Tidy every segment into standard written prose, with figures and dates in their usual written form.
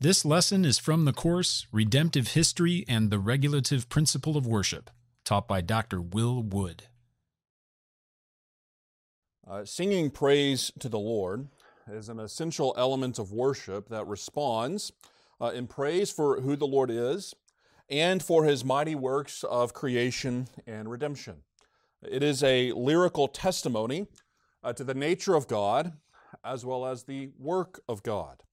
This lesson is from the course Redemptive History and the Regulative Principle of Worship, taught by Dr. Will Wood. Singing praise to the Lord is an essential element of worship that responds in praise for who the Lord is and for His mighty works of creation and redemption. It is a lyrical testimony to the nature of God as well as the work of God.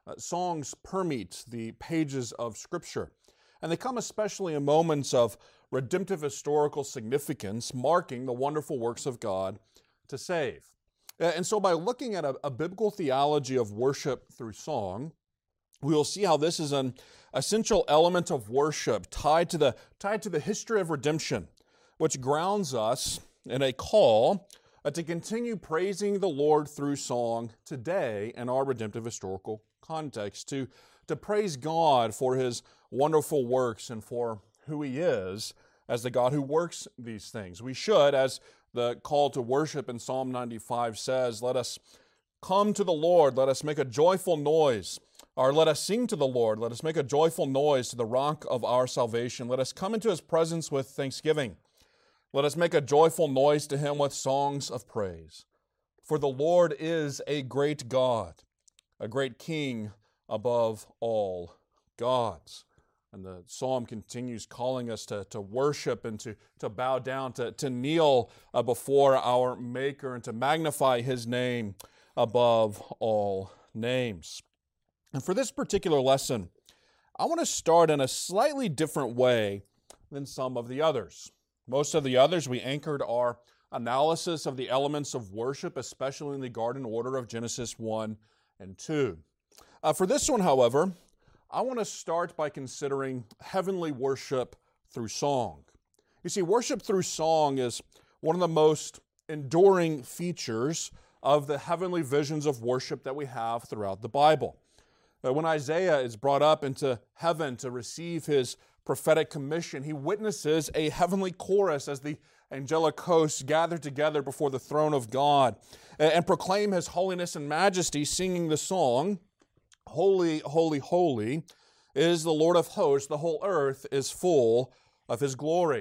Songs permeate the pages of Scripture, and they come especially in moments of redemptive historical significance, marking the wonderful works of God to save. And so by looking at a biblical theology of worship through song, we will see how this is an essential element of worship tied to the history of redemption, which grounds us in a call to continue praising the Lord through song today in our redemptive historical context, to praise God for His wonderful works and for who He is as the God who works these things. We should, as the call to worship in Psalm 95 says, let us come to the Lord, let us make a joyful noise, or let us sing to the Lord, let us make a joyful noise to the rock of our salvation. Let us come into His presence with thanksgiving. Let us make a joyful noise to Him with songs of praise. For the Lord is a great God, a great King above all gods. And the psalm continues calling us to worship and to bow down, to kneel before our Maker and to magnify His name above all names. And for this particular lesson, I want to start in a slightly different way than some of the others. Most of the others, we anchored our analysis of the elements of worship, especially in the garden order of Genesis 1 and 2. For this one, however, I want to start by considering heavenly worship through song. You see, worship through song is one of the most enduring features of the heavenly visions of worship that we have throughout the Bible. When Isaiah is brought up into heaven to receive his prophetic commission, he witnesses a heavenly chorus as the angelic hosts gather together before the throne of God and proclaim His holiness and majesty, singing the song, "Holy, holy, holy is the Lord of hosts. The whole earth is full of His glory."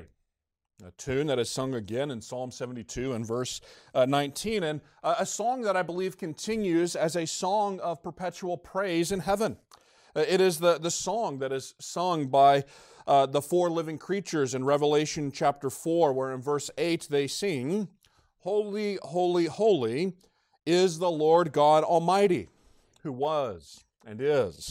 A tune that is sung again in Psalm 72 and verse 19, and a song that I believe continues as a song of perpetual praise in heaven. It is the song that is sung by the four living creatures in Revelation chapter 4, where in verse 8 they sing, "Holy, holy, holy is the Lord God Almighty, who was and is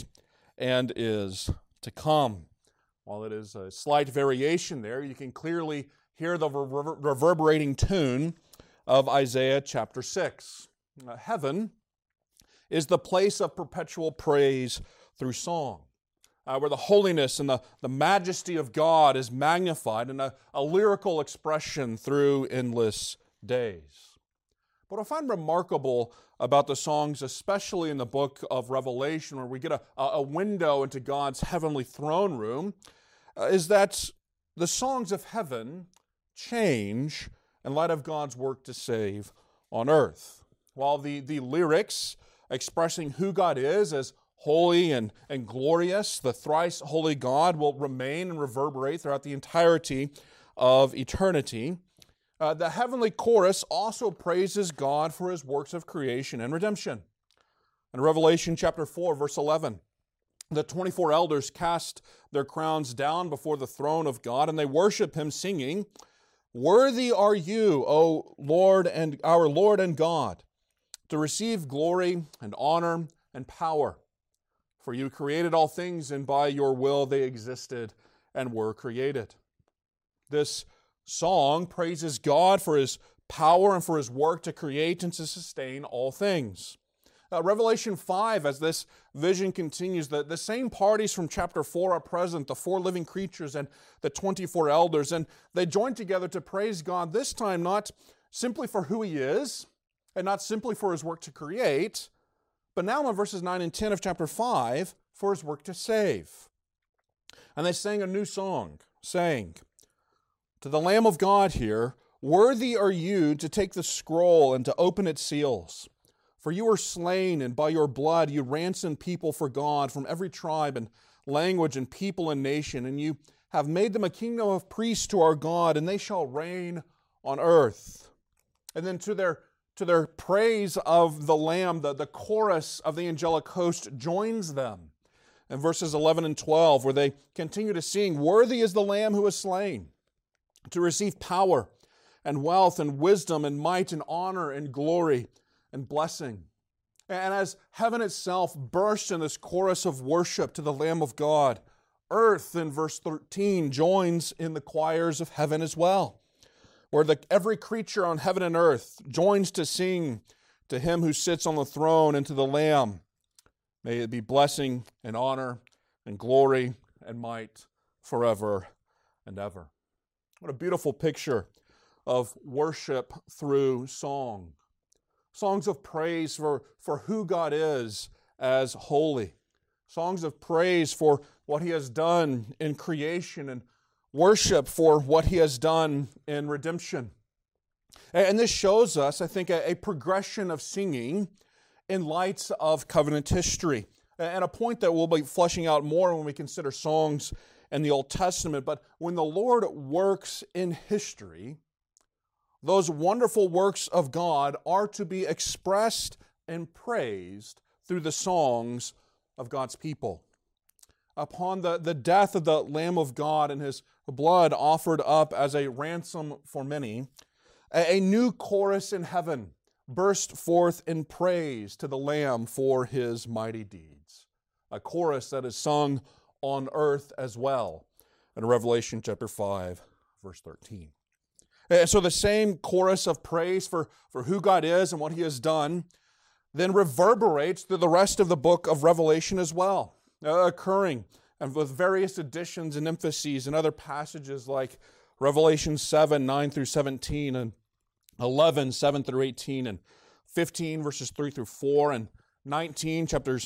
to come." While it is a slight variation there, you can clearly hear the reverberating tune of Isaiah chapter 6. Heaven is the place of perpetual praise through song, where the holiness and the majesty of God is magnified in a lyrical expression through endless days. What I find remarkable about the songs, especially in the book of Revelation, where we get a window into God's heavenly throne room, is that the songs of heaven change in light of God's work to save on earth. While the lyrics expressing who God is as holy and glorious, the thrice holy God will remain and reverberate throughout the entirety of eternity. The heavenly chorus also praises God for His works of creation and redemption. In Revelation chapter 4, verse 11, the 24 elders cast their crowns down before the throne of God, and they worship Him, singing, "Worthy are you, O Lord and our Lord and God, to receive glory and honor and power. For you created all things, and by your will they existed and were created." This song praises God for His power and for His work to create and to sustain all things. Revelation 5, as this vision continues, the same parties from chapter 4 are present, the four living creatures and the 24 elders, and they join together to praise God, this time not simply for who He is, and not simply for His work to create, but now in verses 9 and 10 of chapter 5, for His work to save. And they sang a new song, saying, "To the Lamb of God here, worthy are you to take the scroll and to open its seals. For you were slain, and by your blood you ransomed people for God from every tribe and language and people and nation, and you have made them a kingdom of priests to our God, and they shall reign on earth. And then to their praise of the Lamb, the chorus of the angelic host joins them in verses 11 and 12, where they continue to sing, "Worthy is the Lamb who was slain, to receive power and wealth and wisdom and might and honor and glory and blessing." And as heaven itself bursts in this chorus of worship to the Lamb of God, earth, in verse 13, joins in the choirs of heaven as well, where every creature on heaven and earth joins to sing to Him who sits on the throne and to the Lamb. May it be blessing and honor and glory and might forever and ever. What a beautiful picture of worship through song. Songs of praise for who God is as holy. Songs of praise for what He has done in creation, and worship for what He has done in redemption. And this shows us, I think, a progression of singing in light of covenant history. And a point that we'll be fleshing out more when we consider songs in the Old Testament. But when the Lord works in history, those wonderful works of God are to be expressed and praised through the songs of God's people. Upon the death of the Lamb of God and His blood offered up as a ransom for many, a new chorus in heaven burst forth in praise to the Lamb for His mighty deeds. A chorus that is sung on earth as well in Revelation chapter 5, verse 13. And so the same chorus of praise for who God is and what He has done then reverberates through the rest of the book of Revelation as well, occurring and with various additions and emphases in other passages like Revelation 7, 9 through 17, and 11, 7 through 18, and 15, verses 3 through 4, and chapter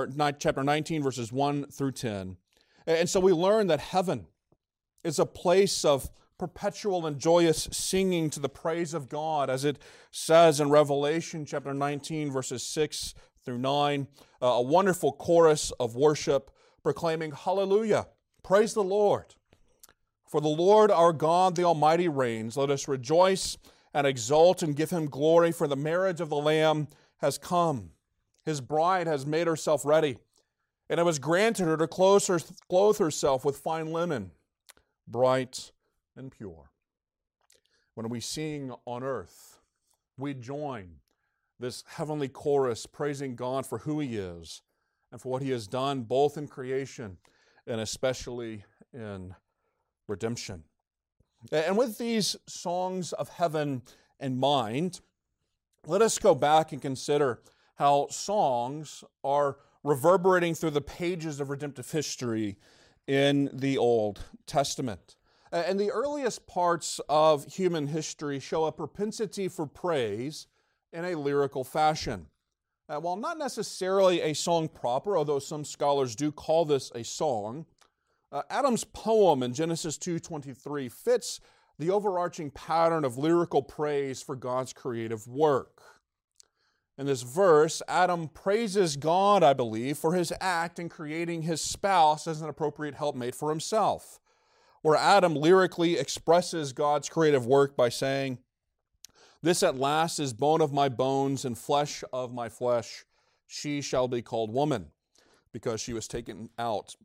19, verses 1 through 10. And so we learn that heaven is a place of perpetual and joyous singing to the praise of God, as it says in Revelation chapter 19, verses 6 through 9, a wonderful chorus of worship proclaiming, "Hallelujah, praise the Lord. For the Lord our God, the Almighty, reigns. Let us rejoice and exult and give Him glory, for the marriage of the Lamb has come. His bride has made herself ready, and it was granted her to clothe herself with fine linen, bright and pure." When we sing on earth, we join this heavenly chorus praising God for who He is and for what He has done both in creation and especially in redemption. And with these songs of heaven in mind, let us go back and consider how songs are reverberating through the pages of redemptive history in the Old Testament. And the earliest parts of human history show a propensity for praise in a lyrical fashion. While not necessarily a song proper, although some scholars do call this a song, Adam's poem in Genesis 2:23 fits the overarching pattern of lyrical praise for God's creative work. In this verse, Adam praises God, I believe, for his act in creating his spouse as an appropriate helpmate for himself, where Adam lyrically expresses God's creative work by saying, "This at last is bone of my bones and flesh of my flesh. She shall be called woman, because she was taken out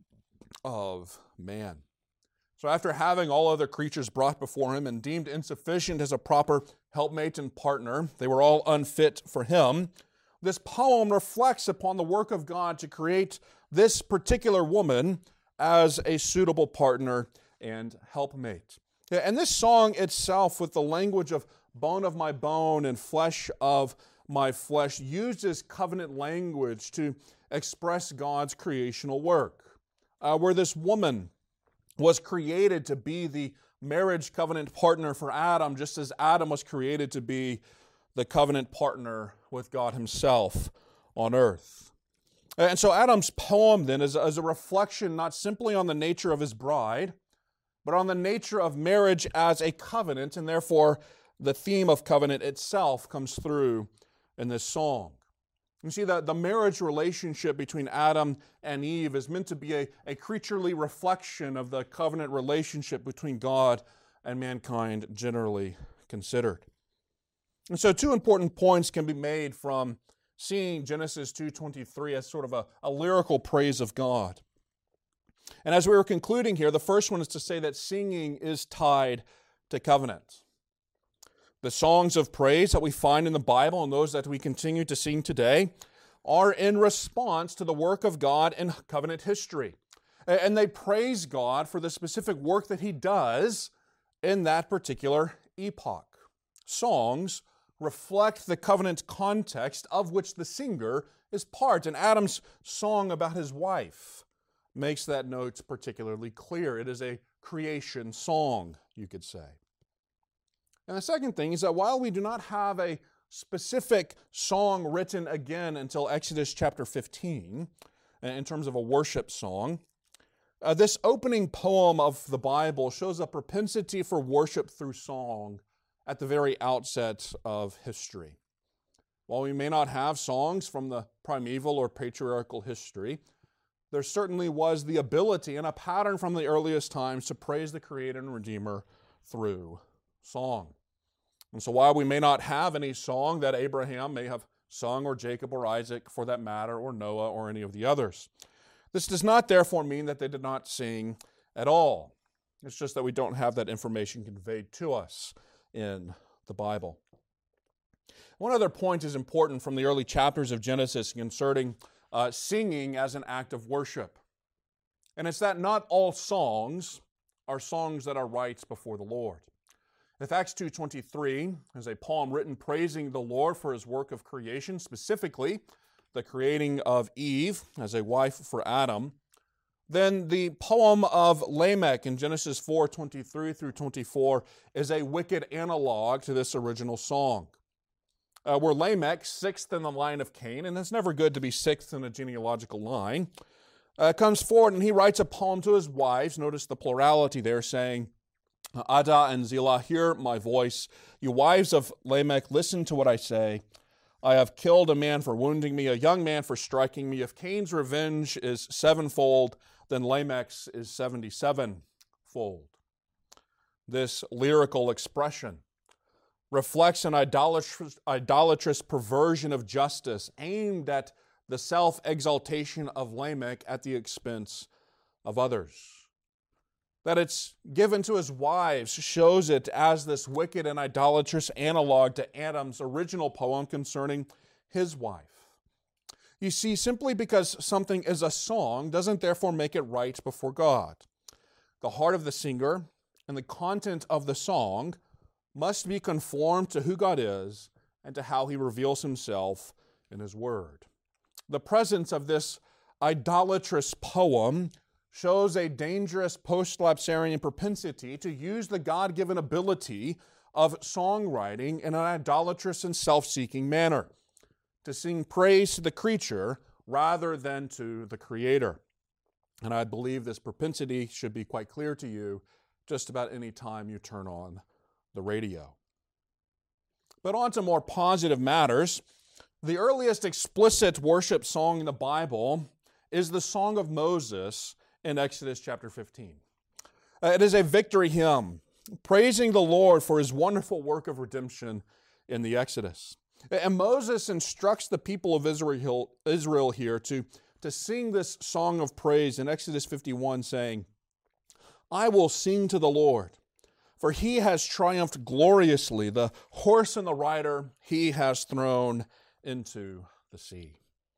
of man." So after having all other creatures brought before him and deemed insufficient as a proper helpmate and partner, they were all unfit for him, this poem reflects upon the work of God to create this particular woman as a suitable partner and helpmate. And this song itself, with the language of bone of my bone and flesh of my flesh, uses covenant language to express God's creational work, where this woman was created to be the marriage covenant partner for Adam, just as Adam was created to be the covenant partner with God Himself on earth. And so Adam's poem then is a reflection not simply on the nature of his bride, but on the nature of marriage as a covenant, and therefore the theme of covenant itself comes through in this song. You see, that the marriage relationship between Adam and Eve is meant to be a creaturely reflection of the covenant relationship between God and mankind generally considered. And so 2 important points can be made from seeing Genesis 2:23 as sort of a lyrical praise of God. And as we were concluding here, the first one is to say that singing is tied to covenant. The songs of praise that we find in the Bible and those that we continue to sing today are in response to the work of God in covenant history. And they praise God for the specific work that He does in that particular epoch. Songs reflect the covenant context of which the singer is part. And Adam's song about his wife makes that note particularly clear. It is a creation song, you could say. And the second thing is that while we do not have a specific song written again until Exodus chapter 15, in terms of a worship song, this opening poem of the Bible shows a propensity for worship through song at the very outset of history. While we may not have songs from the primeval or patriarchal history, there certainly was the ability and a pattern from the earliest times to praise the Creator and Redeemer through song. And so while we may not have any song that Abraham may have sung, or Jacob or Isaac for that matter, or Noah or any of the others, this does not therefore mean that they did not sing at all. It's just that we don't have that information conveyed to us in the Bible. One other point is important from the early chapters of Genesis concerning singing as an act of worship. And it's that not all songs are songs that are rights before the Lord. If Acts 2:23 is a poem written praising the Lord for His work of creation, specifically the creating of Eve as a wife for Adam, then the poem of Lamech in Genesis 4:23 through 24 is a wicked analog to this original song. Where Lamech, sixth in the line of Cain, and it's never good to be sixth in a genealogical line, comes forward and he writes a poem to his wives. Notice the plurality there, saying, Adah and Zillah, hear my voice. You wives of Lamech, listen to what I say. I have killed a man for wounding me, a young man for striking me. If Cain's revenge is sevenfold, then Lamech's is 77-fold. This lyrical expression reflects an idolatrous perversion of justice aimed at the self-exaltation of Lamech at the expense of others. That it's given to his wives shows it as this wicked and idolatrous analog to Adam's original poem concerning his wife. You see, simply because something is a song doesn't therefore make it right before God. The heart of the singer and the content of the song must be conformed to who God is and to how He reveals Himself in His Word. The presence of this idolatrous poem shows a dangerous post-lapsarian propensity to use the God-given ability of songwriting in an idolatrous and self-seeking manner, to sing praise to the creature rather than to the Creator. And I believe this propensity should be quite clear to you just about any time you turn on the radio. But on to more positive matters. The earliest explicit worship song in the Bible is the Song of Moses in Exodus chapter 15. It is a victory hymn, praising the Lord for His wonderful work of redemption in the Exodus. And Moses instructs the people of Israel here to sing this song of praise in Exodus 51, saying, I will sing to the Lord, for He has triumphed gloriously. The horse and the rider He has thrown into the sea.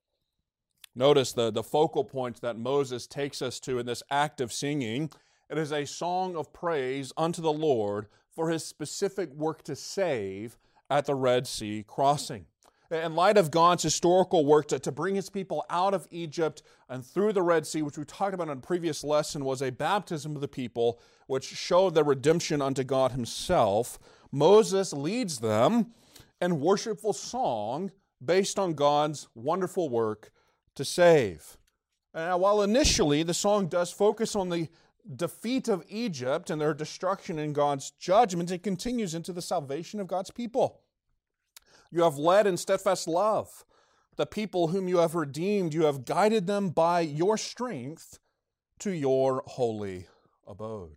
Notice the focal point that Moses takes us to in this act of singing. It is a song of praise unto the Lord for His specific work to save at the Red Sea crossing. In light of God's historical work to bring His people out of Egypt and through the Red Sea, which we talked about in a previous lesson, was a baptism of the people, which showed their redemption unto God Himself, Moses leads them in worshipful song based on God's wonderful work to save. Now, while initially the song does focus on the defeat of Egypt and their destruction in God's judgment, it continues into the salvation of God's people. You have led in steadfast love the people whom you have redeemed, you have guided them by your strength to your holy abode.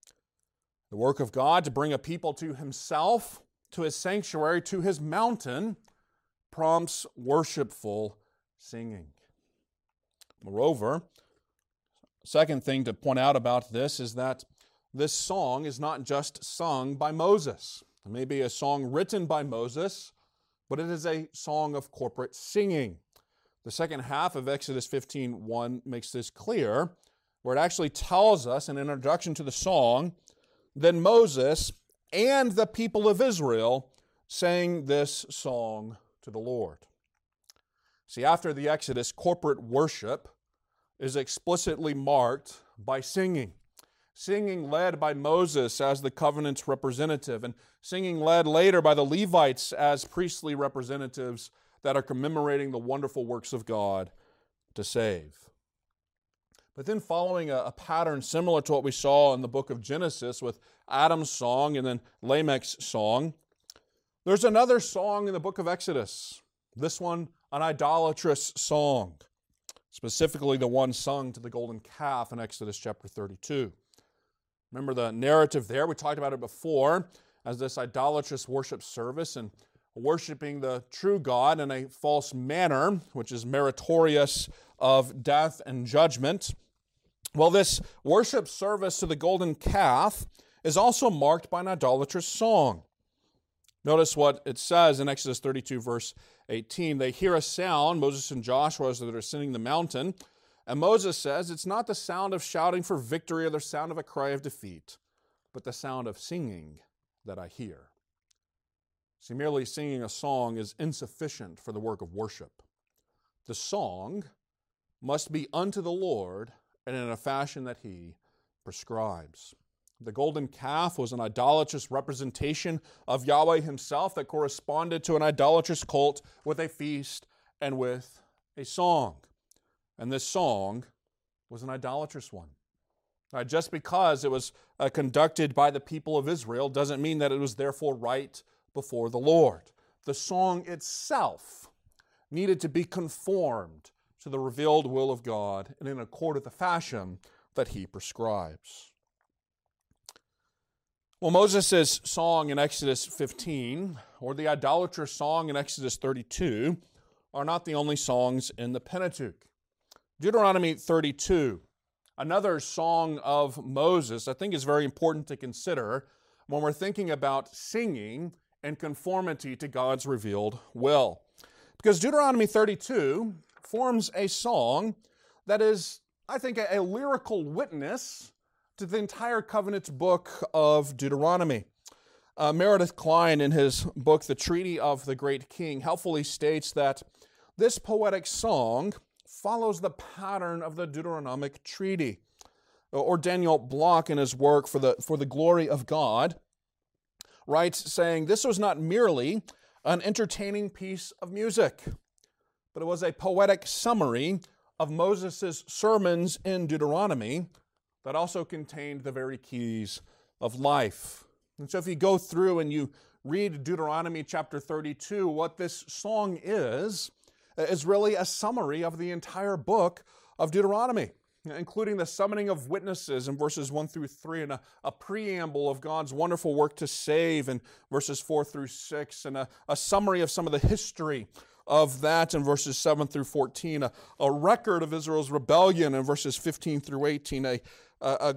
The work of God to bring a people to himself, to his sanctuary, to his mountain, prompts worshipful singing. Moreover, second thing to point out about this is that this song is not just sung by Moses. It may be a song written by Moses, but it is a song of corporate singing. The second half of Exodus 15:1 makes this clear, where it actually tells us in an introduction to the song, then Moses and the people of Israel sang this song to the Lord. See, after the Exodus, corporate worship is explicitly marked by singing. Singing led by Moses as the covenant's representative, and singing led later by the Levites as priestly representatives that are commemorating the wonderful works of God to save. But then following a pattern similar to what we saw in the book of Genesis with Adam's song and then Lamech's song, there's another song in the book of Exodus. This one, an idolatrous song, specifically the one sung to the golden calf in Exodus chapter 32. Remember the narrative there? We talked about it before as this idolatrous worship service and worshiping the true God in a false manner, which is meritorious of death and judgment. Well, this worship service to the golden calf is also marked by an idolatrous song. Notice what it says in Exodus 32, verse 18. They hear a sound, Moses and Joshua, as they're ascending the mountain, and Moses says, it's not the sound of shouting for victory or the sound of a cry of defeat, but the sound of singing that I hear. See, merely singing a song is insufficient for the work of worship. The song must be unto the Lord and in a fashion that he prescribes. The golden calf was an idolatrous representation of Yahweh himself that corresponded to an idolatrous cult with a feast and with a song. And this song was an idolatrous one. Just because it was conducted by the people of Israel doesn't mean that it was therefore right before the Lord. The song itself needed to be conformed to the revealed will of God and in accord with the fashion that he prescribes. Well, Moses' song in Exodus 15 or the idolatrous song in Exodus 32 are not the only songs in the Pentateuch. Deuteronomy 32, another song of Moses, I think is very important to consider when we're thinking about singing in conformity to God's revealed will. Because Deuteronomy 32 forms a song that is, I think, a lyrical witness to the entire covenant book of Deuteronomy. Meredith Kline, in his book, The Treaty of the Great King, helpfully states that this poetic song follows the pattern of the Deuteronomic treaty. Or Daniel Block, in his work For the Glory of God, writes, saying, this was not merely an entertaining piece of music, but it was a poetic summary of Moses' sermons in Deuteronomy that also contained the very keys of life. And so if you go through and you read Deuteronomy chapter 32, what this song is really a summary of the entire book of Deuteronomy, including the summoning of witnesses in verses 1 through 3, and a preamble of God's wonderful work to save in verses 4 through 6, and a summary of some of the history of that in verses 7 through 14, a record of Israel's rebellion in verses 15 through 18, a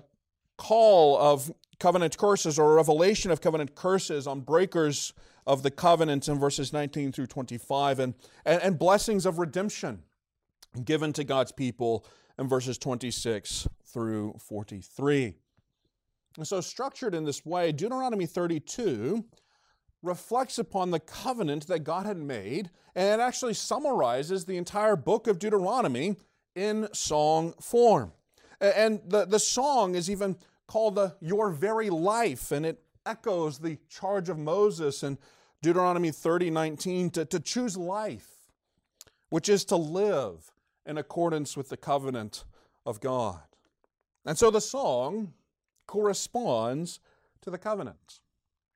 call of covenant curses or a revelation of covenant curses on breakers of the covenant in verses 19 through 25, and blessings of redemption given to God's people in verses 26 through 43. And so structured in this way, Deuteronomy 32 reflects upon the covenant that God had made, and it actually summarizes the entire book of Deuteronomy in song form. And the song is even called Your Very Life, and it echoes the charge of Moses in Deuteronomy 30:19 to choose life, which is to live in accordance with the covenant of God. And so the song corresponds to the covenant,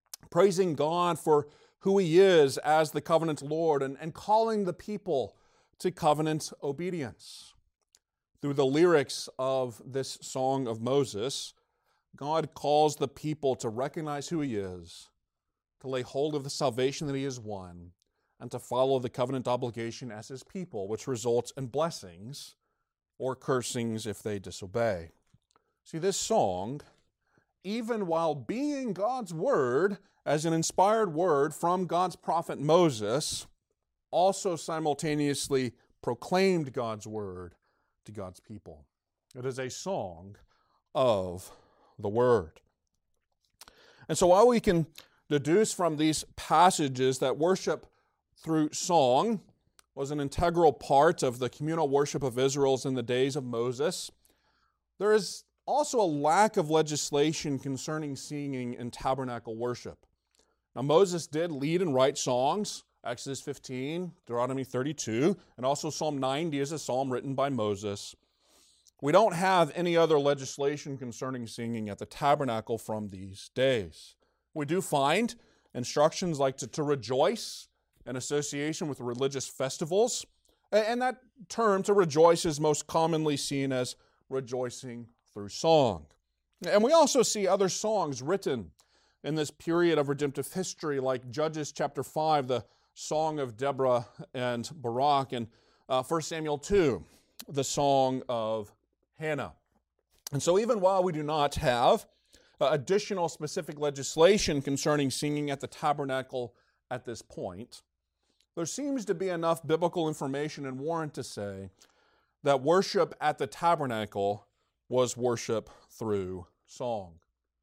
praising God for who he is as the covenant Lord, and calling the people to covenant obedience. Through the lyrics of this Song of Moses, God calls the people to recognize who He is, to lay hold of the salvation that He has won, and to follow the covenant obligation as His people, which results in blessings or cursings if they disobey. See, this song, even while being God's word as an inspired word from God's prophet Moses, also simultaneously proclaimed God's word to God's people. It is a song of the word. And so while we can deduce from these passages that worship through song was an integral part of the communal worship of Israel in the days of Moses, there is also a lack of legislation concerning singing in tabernacle worship. Now, Moses did lead and write songs, Exodus 15, Deuteronomy 32, and also Psalm 90 is a psalm written by Moses. We don't have any other legislation concerning singing at the tabernacle from these days. We do find instructions like to rejoice in association with religious festivals, and that term to rejoice is most commonly seen as rejoicing through song. And we also see other songs written in this period of redemptive history, like Judges chapter 5, the Song of Deborah and Barak, and 1 Samuel 2, the Song of Hannah. And so even while we do not have additional specific legislation concerning singing at the tabernacle at this point, there seems to be enough biblical information and warrant to say that worship at the tabernacle was worship through song.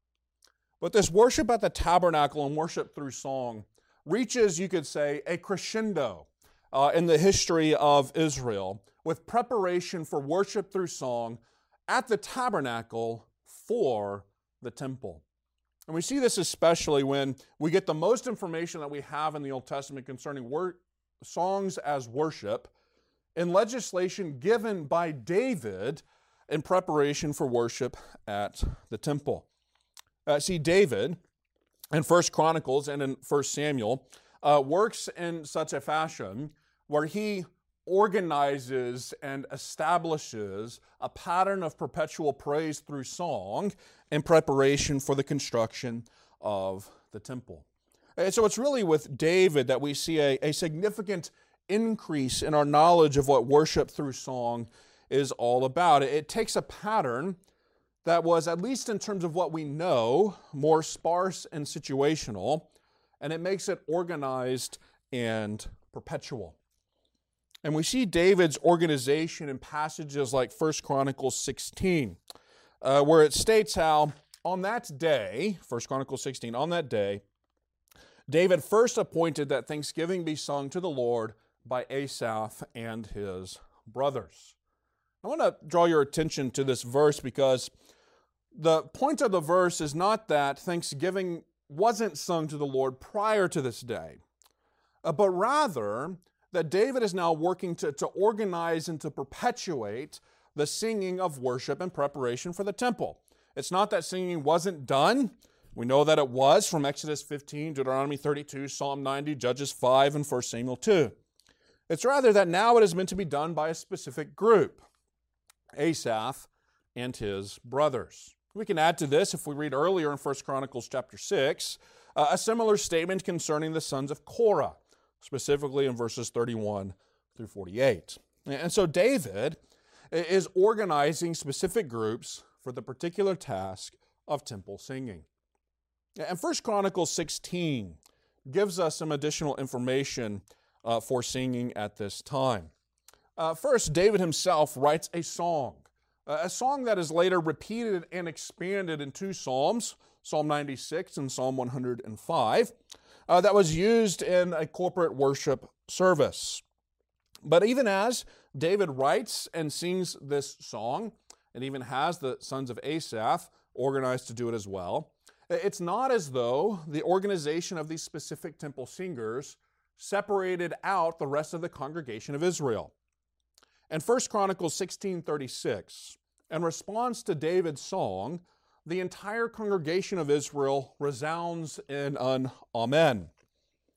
But this worship at the tabernacle and worship through song reaches, you could say, a crescendo in the history of Israel with preparation for worship through song at the tabernacle for the temple. And we see this especially when we get the most information that we have in the Old Testament concerning songs as worship in legislation given by David in preparation for worship at the temple. See, David in 1 Chronicles and in 1 Samuel works in such a fashion where he organizes and establishes a pattern of perpetual praise through song in preparation for the construction of the temple. And so it's really with David that we see a significant increase in our knowledge of what worship through song is all about. It takes a pattern that was, at least in terms of what we know, more sparse and situational, and it makes it organized and perpetual. And we see David's organization in passages like 1 Chronicles 16, where it states how on that day, 1 Chronicles 16, on that day, David first appointed that thanksgiving be sung to the Lord by Asaph and his brothers. I want to draw your attention to this verse because the point of the verse is not that thanksgiving wasn't sung to the Lord prior to this day, but rather that David is now working to organize and to perpetuate the singing of worship in preparation for the temple. It's not that singing wasn't done. We know that it was from Exodus 15, Deuteronomy 32, Psalm 90, Judges 5, and 1 Samuel 2. It's rather that now it is meant to be done by a specific group, Asaph and his brothers. We can add to this, if we read earlier in 1 Chronicles chapter 6, a similar statement concerning the sons of Korah, specifically in verses 31 through 48. And so David is organizing specific groups for the particular task of temple singing. And 1 Chronicles 16 gives us some additional information for singing at this time. First, David himself writes a song that is later repeated and expanded in two psalms, Psalm 96 and Psalm 105, that was used in a corporate worship service. But even as David writes and sings this song, and even has the sons of Asaph organized to do it as well, it's not as though the organization of these specific temple singers separated out the rest of the congregation of Israel. In 1 Chronicles 16:36, in response to David's song, the entire congregation of Israel resounds in an amen.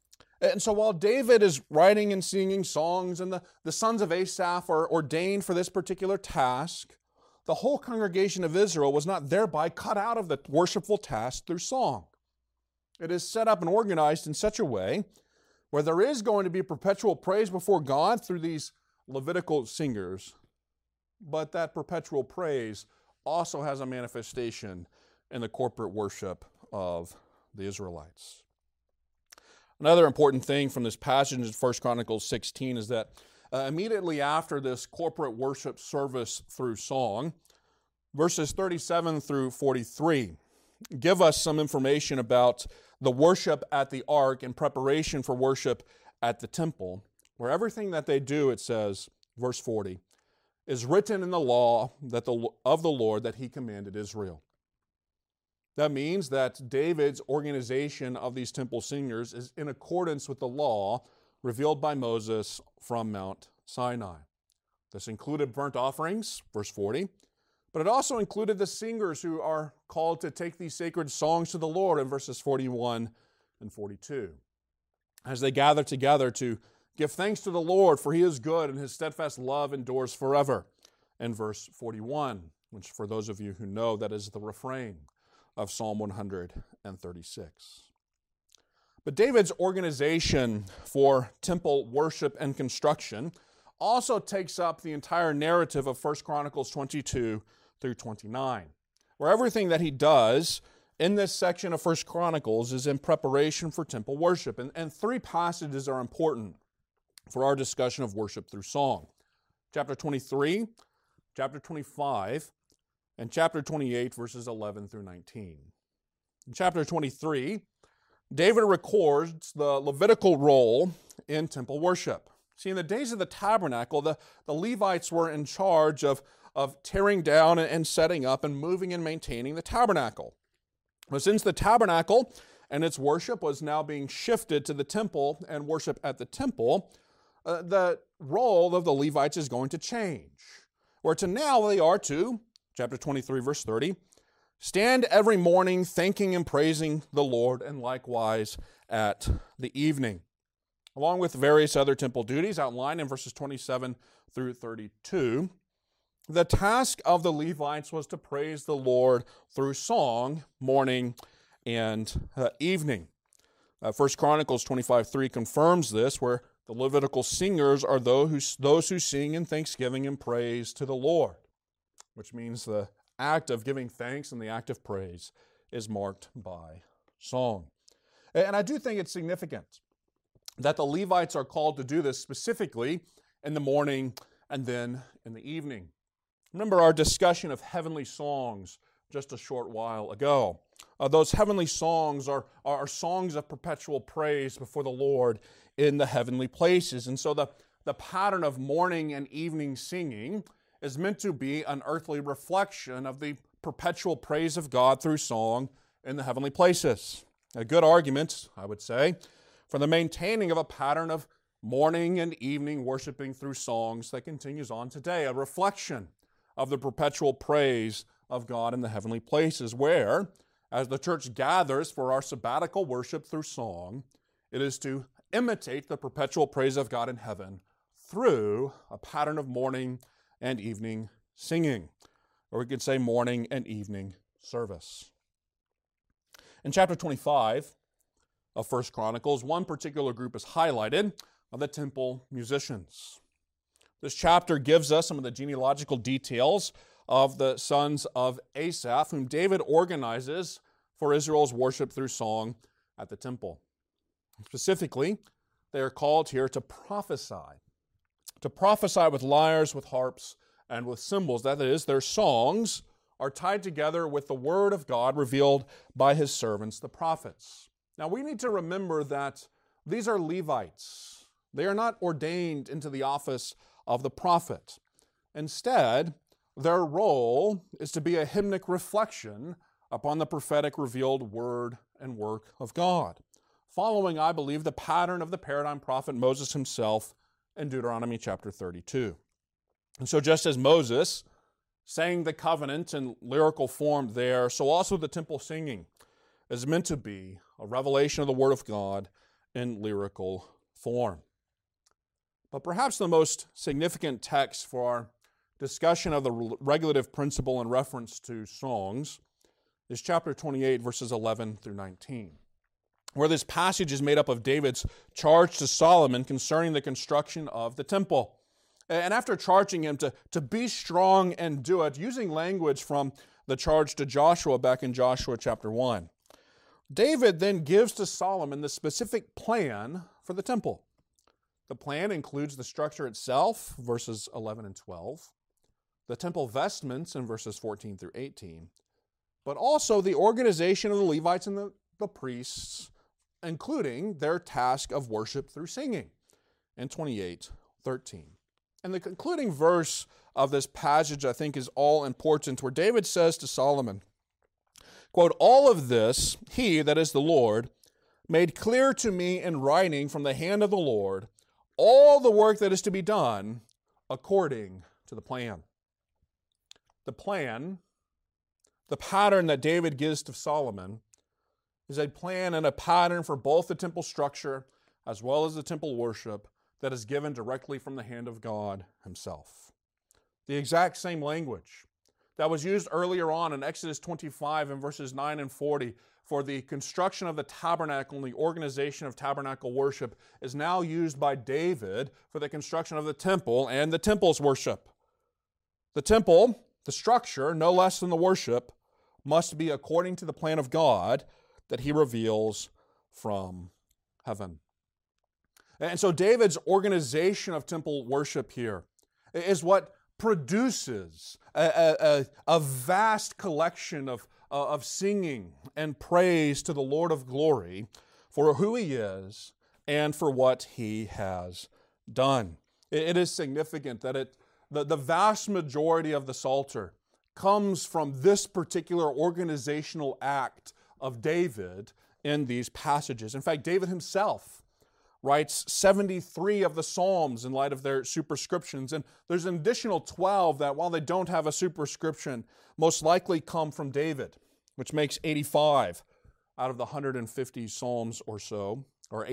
And so while David is writing and singing songs, and the sons of Asaph are ordained for this particular task, the whole congregation of Israel was not thereby cut out of the worshipful task through song. It is set up and organized in such a way where there is going to be perpetual praise before God through these Levitical singers, but that perpetual praise also has a manifestation in the corporate worship of the Israelites. Another important thing from this passage in 1 Chronicles 16 is that immediately after this corporate worship service through song, verses 37 through 43 give us some information about the worship at the ark in preparation for worship at the temple, where everything that they do, it says, verse 40, is written in the law of the Lord that he commanded Israel. That means that David's organization of these temple singers is in accordance with the law revealed by Moses from Mount Sinai. This included burnt offerings, verse 40, but it also included the singers who are called to take these sacred songs to the Lord in verses 41 and 42. As they gather together to give thanks to the Lord, for he is good and his steadfast love endures forever, in verse 41, which for those of you who know, that is the refrain of Psalm 136. But David's organization for temple worship and construction also takes up the entire narrative of 1 Chronicles 22 through 29, where everything that he does in this section of 1 Chronicles is in preparation for temple worship. And three passages are important for our discussion of worship through song. Chapter 23, chapter 25, and chapter 28, verses 11 through 19. In chapter 23, David records the Levitical role in temple worship. See, in the days of the tabernacle, the Levites were in charge of tearing down and setting up and moving and maintaining the tabernacle. But since the tabernacle and its worship was now being shifted to the temple and worship at the temple, the role of the Levites is going to change. Where to now they are to, chapter 23, verse 30, stand every morning thanking and praising the Lord, and likewise at the evening, along with various other temple duties outlined in verses 27 through 32. The task of the Levites was to praise the Lord through song, morning and evening. 1 Chronicles 25:3 confirms this, where the Levitical singers are those who sing in thanksgiving and praise to the Lord, which means the act of giving thanks and the act of praise is marked by song. And I do think it's significant that the Levites are called to do this specifically in the morning and then in the evening. Remember our discussion of heavenly songs just a short while ago. Those heavenly songs are songs of perpetual praise before the Lord in the heavenly places. And so the pattern of morning and evening singing is meant to be an earthly reflection of the perpetual praise of God through song in the heavenly places. A good argument, I would say, for the maintaining of a pattern of morning and evening worshiping through songs that continues on today, a reflection of the perpetual praise of God in the heavenly places, where, as the church gathers for our sabbatical worship through song, it is to imitate the perpetual praise of God in heaven through a pattern of morning and evening singing, or we could say morning and evening service. In chapter 25 of 1 Chronicles, one particular group is highlighted of the temple musicians. This chapter gives us some of the genealogical details of the sons of Asaph, whom David organizes for Israel's worship through song at the temple. Specifically, they are called here to prophesy with lyres, with harps, and with cymbals. That is, their songs are tied together with the word of God revealed by his servants, the prophets. Now, we need to remember that these are Levites. They are not ordained into the office of the prophet. Instead, their role is to be a hymnic reflection upon the prophetic revealed word and work of God, following, I believe, the pattern of the paradigm prophet Moses himself in Deuteronomy chapter 32. And so just as Moses sang the covenant in lyrical form there, so also the temple singing is meant to be a revelation of the word of God in lyrical form. But perhaps the most significant text for our discussion of the regulative principle in reference to songs is chapter 28, verses 11 through 19, where this passage is made up of David's charge to Solomon concerning the construction of the temple. And after charging him to be strong and do it, using language from the charge to Joshua back in Joshua chapter 1, David then gives to Solomon the specific plan for the temple. The plan includes the structure itself, verses 11 and 12, the temple vestments in verses 14 through 18, but also the organization of the Levites and the priests, including their task of worship through singing in 28:13. And the concluding verse of this passage, I think, is all important, where David says to Solomon, quote, "All of this, he, that is the Lord, made clear to me in writing from the hand of the Lord, all the work that is to be done according to the plan." The plan, the pattern that David gives to Solomon, is a plan and a pattern for both the temple structure as well as the temple worship that is given directly from the hand of God Himself. The exact same language that was used earlier on in Exodus 25 and verses 9 and 40 for the construction of the tabernacle and the organization of tabernacle worship is now used by David for the construction of the temple and the temple's worship. The temple, the structure, no less than the worship, must be according to the plan of God that He reveals from heaven. And so David's organization of temple worship here is what produces a vast collection of singing and praise to the Lord of glory for who He is and for what He has done. It is significant that the vast majority of the Psalter comes from this particular organizational act of David in these passages. In fact, David himself writes 73 of the Psalms in light of their superscriptions, and there's an additional 12 that, while they don't have a superscription, most likely come from David, which makes 85 out of the 150 Psalms or so, or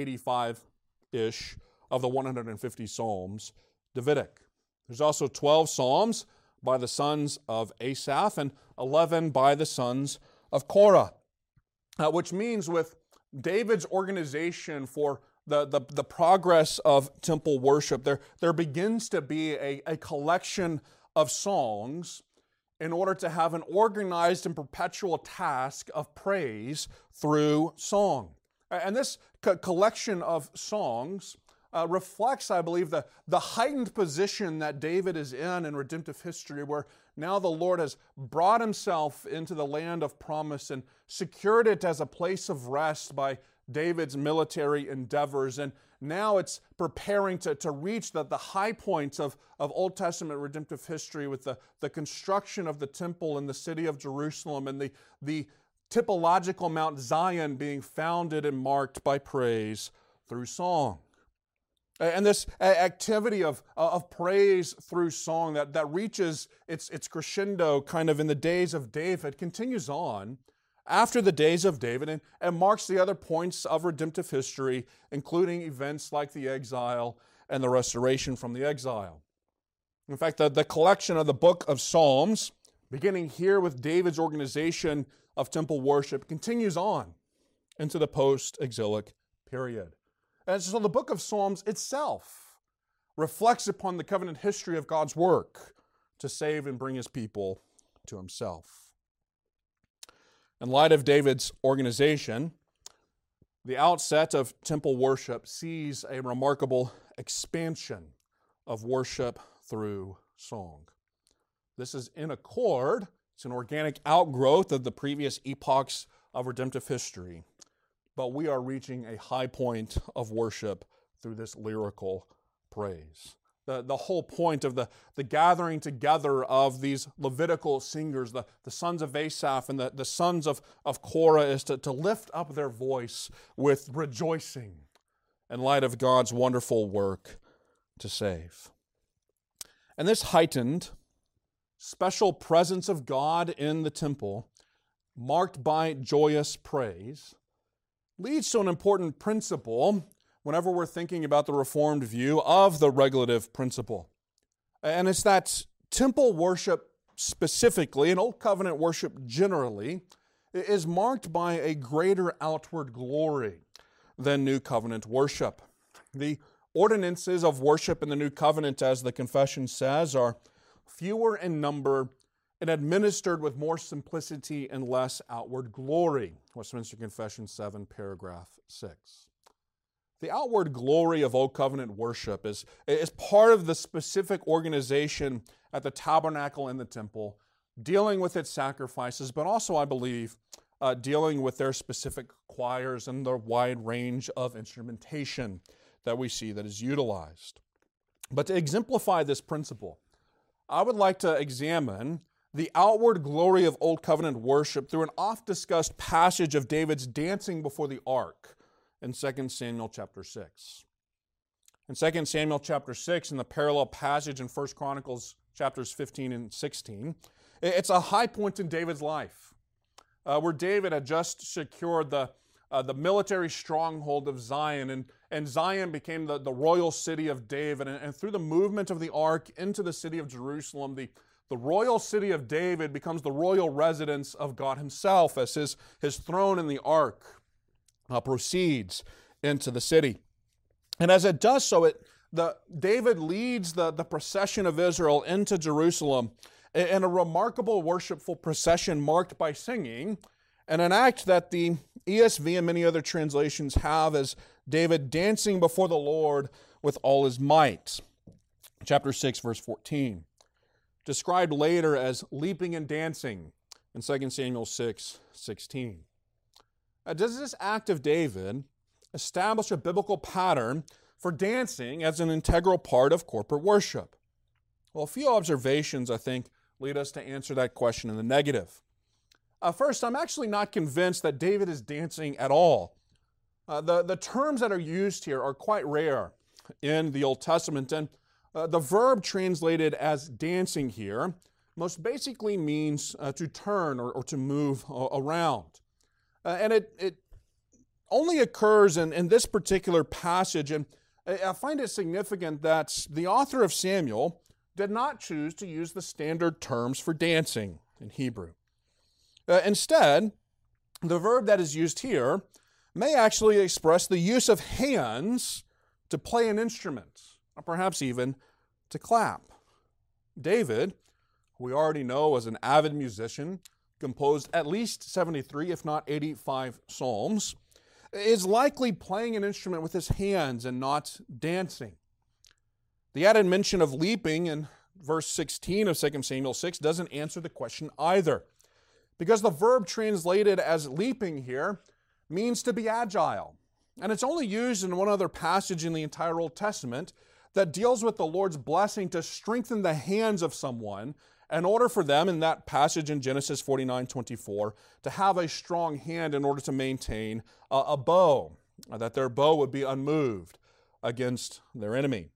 85-ish of the 150 Psalms Davidic. There's also 12 Psalms by the sons of Asaph and 11 by the sons of Korah, which means with David's organization for the progress of temple worship, there begins to be a collection of songs in order to have an organized and perpetual task of praise through song. And this collection of songs reflects, I believe, the heightened position that David is in redemptive history, where now the Lord has brought Himself into the land of promise and secured it as a place of rest by David's military endeavors. And now it's preparing to reach the high points of Old Testament redemptive history with the construction of the temple in the city of Jerusalem and the typological Mount Zion being founded and marked by praise through song. And this activity of praise through song that reaches its crescendo kind of in the days of David continues on after the days of David and marks the other points of redemptive history, including events like the exile and the restoration from the exile. In fact, the collection of the book of Psalms, beginning here with David's organization of temple worship, continues on into the post-exilic period. And so the book of Psalms itself reflects upon the covenant history of God's work to save and bring His people to Himself. In light of David's organization, the outset of temple worship sees a remarkable expansion of worship through song. This is in accord, it's an organic outgrowth of the previous epochs of redemptive history. But we are reaching a high point of worship through this lyrical praise. The whole point of the gathering together of these Levitical singers, the sons of Asaph and the sons of Korah, is to lift up their voice with rejoicing in light of God's wonderful work to save. And this heightened, special presence of God in the temple, marked by joyous praise, leads to an important principle whenever we're thinking about the Reformed view of the regulative principle. And it's that temple worship specifically, and Old Covenant worship generally, is marked by a greater outward glory than New Covenant worship. The ordinances of worship in the New Covenant, as the confession says, are fewer in number and administered with more simplicity and less outward glory. Westminster Confession 7, paragraph 6. The outward glory of Old Covenant worship is part of the specific organization at the tabernacle and the temple, dealing with its sacrifices, but also, I believe, dealing with their specific choirs and the wide range of instrumentation that we see that is utilized. But to exemplify this principle, I would like to examine the outward glory of Old Covenant worship through an oft-discussed passage of David's dancing before the ark in 2 Samuel chapter 6. In 2 Samuel chapter 6, in the parallel passage in 1 Chronicles chapters 15 and 16, it's a high point in David's life, where David had just secured the military stronghold of Zion, and Zion became the royal city of David. And through the movement of the ark into the city of Jerusalem, the royal city of David becomes the royal residence of God himself as his throne in the ark proceeds into the city. And as it does so, David leads the procession of Israel into Jerusalem in a remarkable worshipful procession marked by singing, and an act that the ESV and many other translations have as David dancing before the Lord with all his might. Chapter 6, verse 14. Described later as leaping and dancing in 2 Samuel 6:16. Does this act of David establish a biblical pattern for dancing as an integral part of corporate worship? Well, a few observations, I think, lead us to answer that question in the negative. First, I'm actually not convinced that David is dancing at all. The terms that are used here are quite rare in the Old Testament, and the verb translated as dancing here most basically means to turn or to move around. And it only occurs in this particular passage, and I find it significant that the author of Samuel did not choose to use the standard terms for dancing in Hebrew. Instead, the verb that is used here may actually express the use of hands to play an instrument, or perhaps even to clap. David, who we already know was an avid musician, composed at least 73, if not 85 psalms, is likely playing an instrument with his hands and not dancing. The added mention of leaping in verse 16 of 2 Samuel 6 doesn't answer the question either, because the verb translated as leaping here means to be agile. And it's only used in one other passage in the entire Old Testament that deals with the Lord's blessing to strengthen the hands of someone in order for them, in that passage in Genesis 49:24, to have a strong hand in order to maintain a bow, that their bow would be unmoved against their enemy.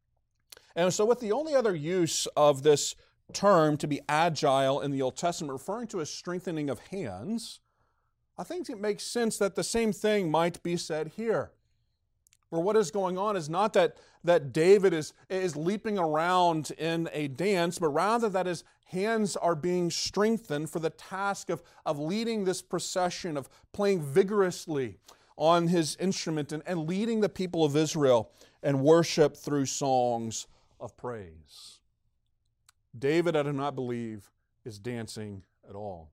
And so with the only other use of this term to be agile in the Old Testament, referring to a strengthening of hands, I think it makes sense that the same thing might be said here. Where what is going on is not that David is leaping around in a dance, but rather that his hands are being strengthened for the task of leading this procession, of playing vigorously on his instrument and leading the people of Israel in worship through songs of praise. David, I do not believe, is dancing at all.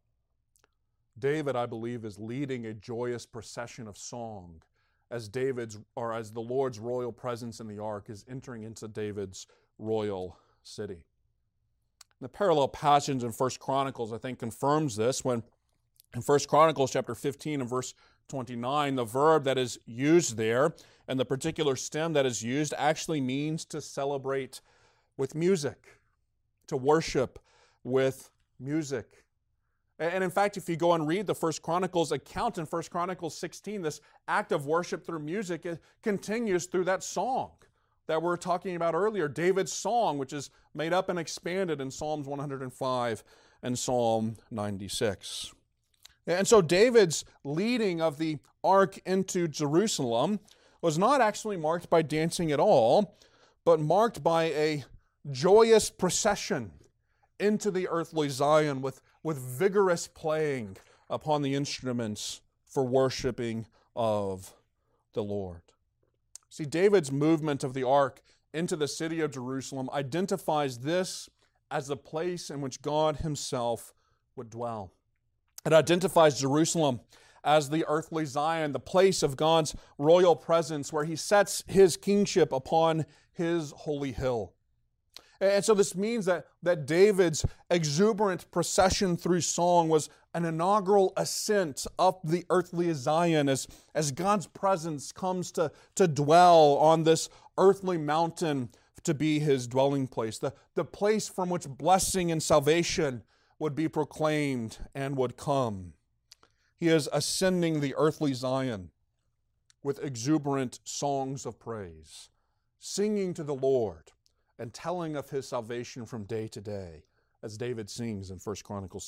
David, I believe, is leading a joyous procession of song as the Lord's royal presence in the ark is entering into David's royal city. The parallel passage in 1 Chronicles, I think, confirms this when in 1 Chronicles chapter 15 and verse 29, the verb that is used there and the particular stem that is used actually means to celebrate with music, to worship with music. And in fact, if you go and read the 1 Chronicles account in 1 Chronicles 16, this act of worship through music, it continues through that song that we were talking about earlier, David's song, which is made up and expanded in Psalms 105 and Psalm 96. And so David's leading of the ark into Jerusalem was not actually marked by dancing at all, but marked by a joyous procession into the earthly Zion with vigorous playing upon the instruments for worshiping of the Lord. See, David's movement of the ark into the city of Jerusalem identifies this as the place in which God himself would dwell. It identifies Jerusalem as the earthly Zion, the place of God's royal presence where he sets his kingship upon his holy hill. And so this means that David's exuberant procession through song was an inaugural ascent up the earthly Zion as God's presence comes to dwell on this earthly mountain to be his dwelling place, the place from which blessing and salvation would be proclaimed and would come. He is ascending the earthly Zion with exuberant songs of praise, singing to the Lord and telling of his salvation from day to day, as David sings in 1 Chronicles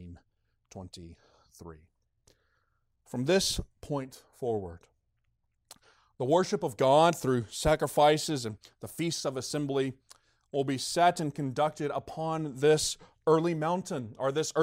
16:23. From this point forward, the worship of God through sacrifices and the feasts of assembly will be set and conducted upon this earthly mountain.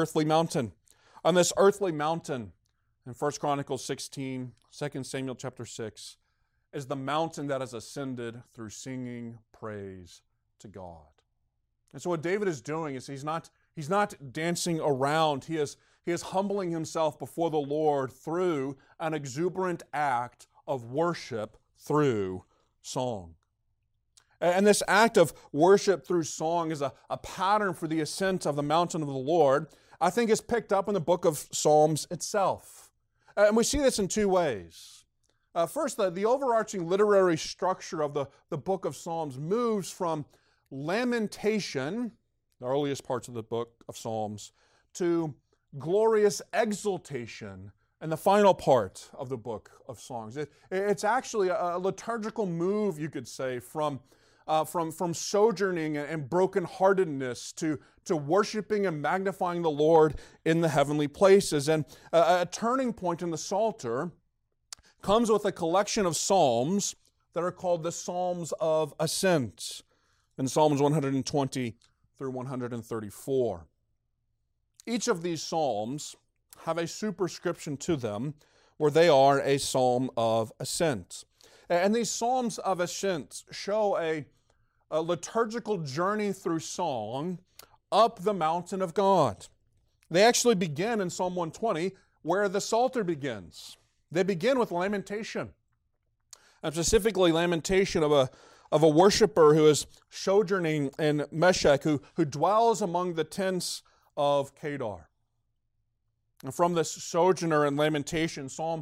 On this earthly mountain, in 1 Chronicles 16, 2 Samuel chapter 6, is the mountain that is ascended through singing praise to God. And so what David is doing is he's not dancing around. He is humbling himself before the Lord through an exuberant act of worship through song. And this act of worship through song is a pattern for the ascent of the mountain of the Lord, I think is picked up in the book of Psalms itself. And we see this in two ways. First, the overarching literary structure of the book of Psalms moves from lamentation, the earliest parts of the book of Psalms, to glorious exultation in the final part of the book of Songs. It's actually a liturgical move, you could say, from sojourning and brokenheartedness to worshiping and magnifying the Lord in the heavenly places. And a turning point in the Psalter comes with a collection of psalms that are called the Psalms of Ascent in Psalms 120 through 134. Each of these psalms have a superscription to them where they are a psalm of ascent. And these psalms of ascent show a liturgical journey through song up the mountain of God. They actually begin in Psalm 120 where the Psalter begins. They begin with lamentation, and specifically lamentation of a worshiper who is sojourning in Meshech, who dwells among the tents of Kedar. And from this sojourner and lamentation, Psalm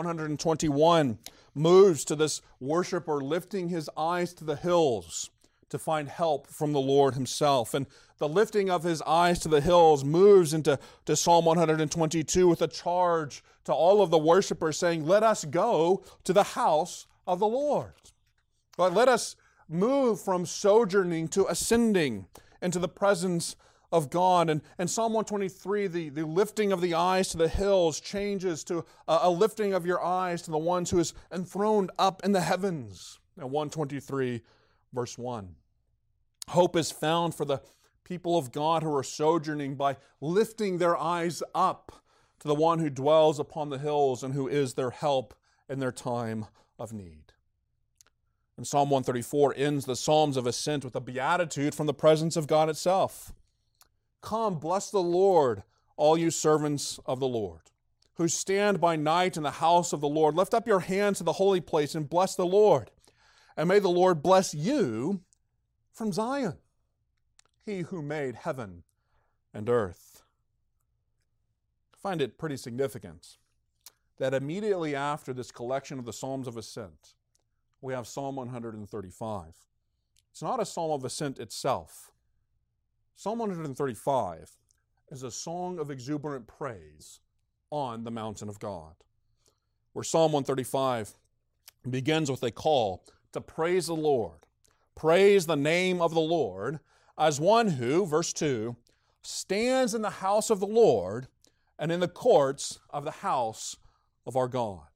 121 moves to this worshiper lifting his eyes to the hills to find help from the Lord himself. And the lifting of his eyes to the hills moves into Psalm 122 with a charge to all of the worshipers saying, let us go to the house of the Lord. But let us move from sojourning to ascending into the presence of God. And Psalm 123, the lifting of the eyes to the hills changes to a lifting of your eyes to the one who is enthroned up in the heavens. Now 123 verse 1. Hope is found for the people of God who are sojourning by lifting their eyes up to the one who dwells upon the hills and who is their help in their time of need. And Psalm 134 ends the Psalms of Ascent with a beatitude from the presence of God itself. Come, bless the Lord, all you servants of the Lord, who stand by night in the house of the Lord. Lift up your hands to the holy place and bless the Lord. And may the Lord bless you from Zion, he who made heaven and earth. I find it pretty significant that immediately after this collection of the Psalms of Ascent, we have Psalm 135. It's not a Psalm of Ascent itself. Psalm 135 is a song of exuberant praise on the mountain of God, where Psalm 135 begins with a call to praise the Lord, praise the name of the Lord as one who, verse 2, stands in the house of the Lord and in the courts of the house of our God.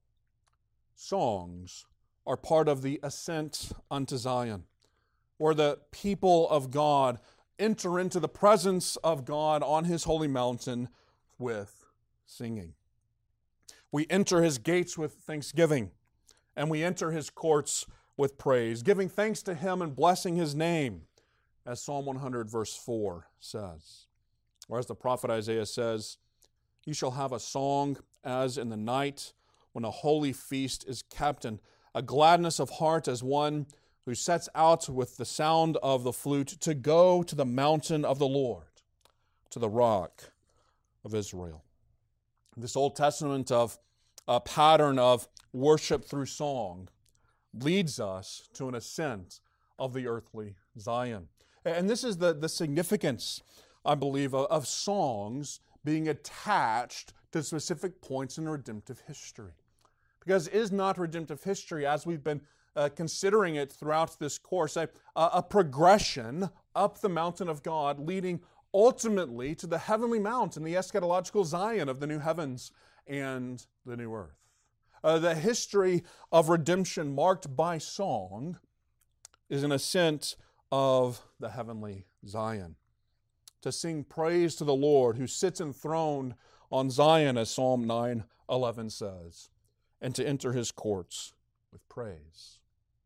Songs are part of the ascent unto Zion, where the people of God enter into the presence of God on His holy mountain with singing. We enter His gates with thanksgiving, and we enter His courts with praise, giving thanks to Him and blessing His name, as Psalm 100 verse 4 says. Or as the prophet Isaiah says, "You shall have a song as in the night when a holy feast is kept, and a gladness of heart as one who sets out with the sound of the flute to go to the mountain of the Lord, to the rock of Israel." This Old Testament of a pattern of worship through song leads us to an ascent of the earthly Zion. And this is the significance, I believe, of songs being attached to specific points in redemptive history. Because is not redemptive history, as we've been considering it throughout this course, a progression up the mountain of God, leading ultimately to the heavenly mountain, the eschatological Zion of the new heavens and the new earth. The history of redemption marked by song is an ascent of the heavenly Zion. To sing praise to the Lord who sits enthroned on Zion, as Psalm 9:11 says, and to enter His courts with praise.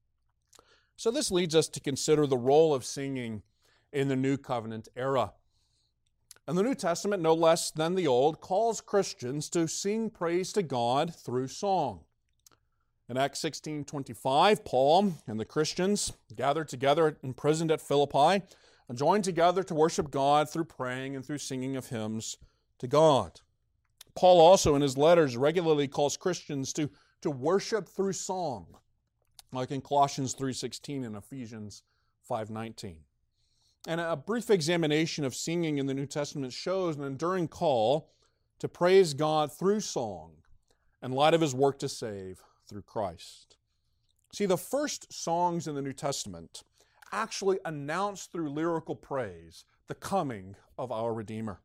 So this leads us to consider the role of singing in the New Covenant era. And the New Testament, no less than the Old, calls Christians to sing praise to God through song. In Acts 16:25, Paul and the Christians gathered together imprisoned at Philippi and joined together to worship God through praying and through singing of hymns to God. Paul also in his letters regularly calls Christians to worship through song, like in Colossians 3:16 and Ephesians 5:19. And a brief examination of singing in the New Testament shows an enduring call to praise God through song in light of His work to save through Christ. See, the first songs in the New Testament actually announce through lyrical praise the coming of our Redeemer.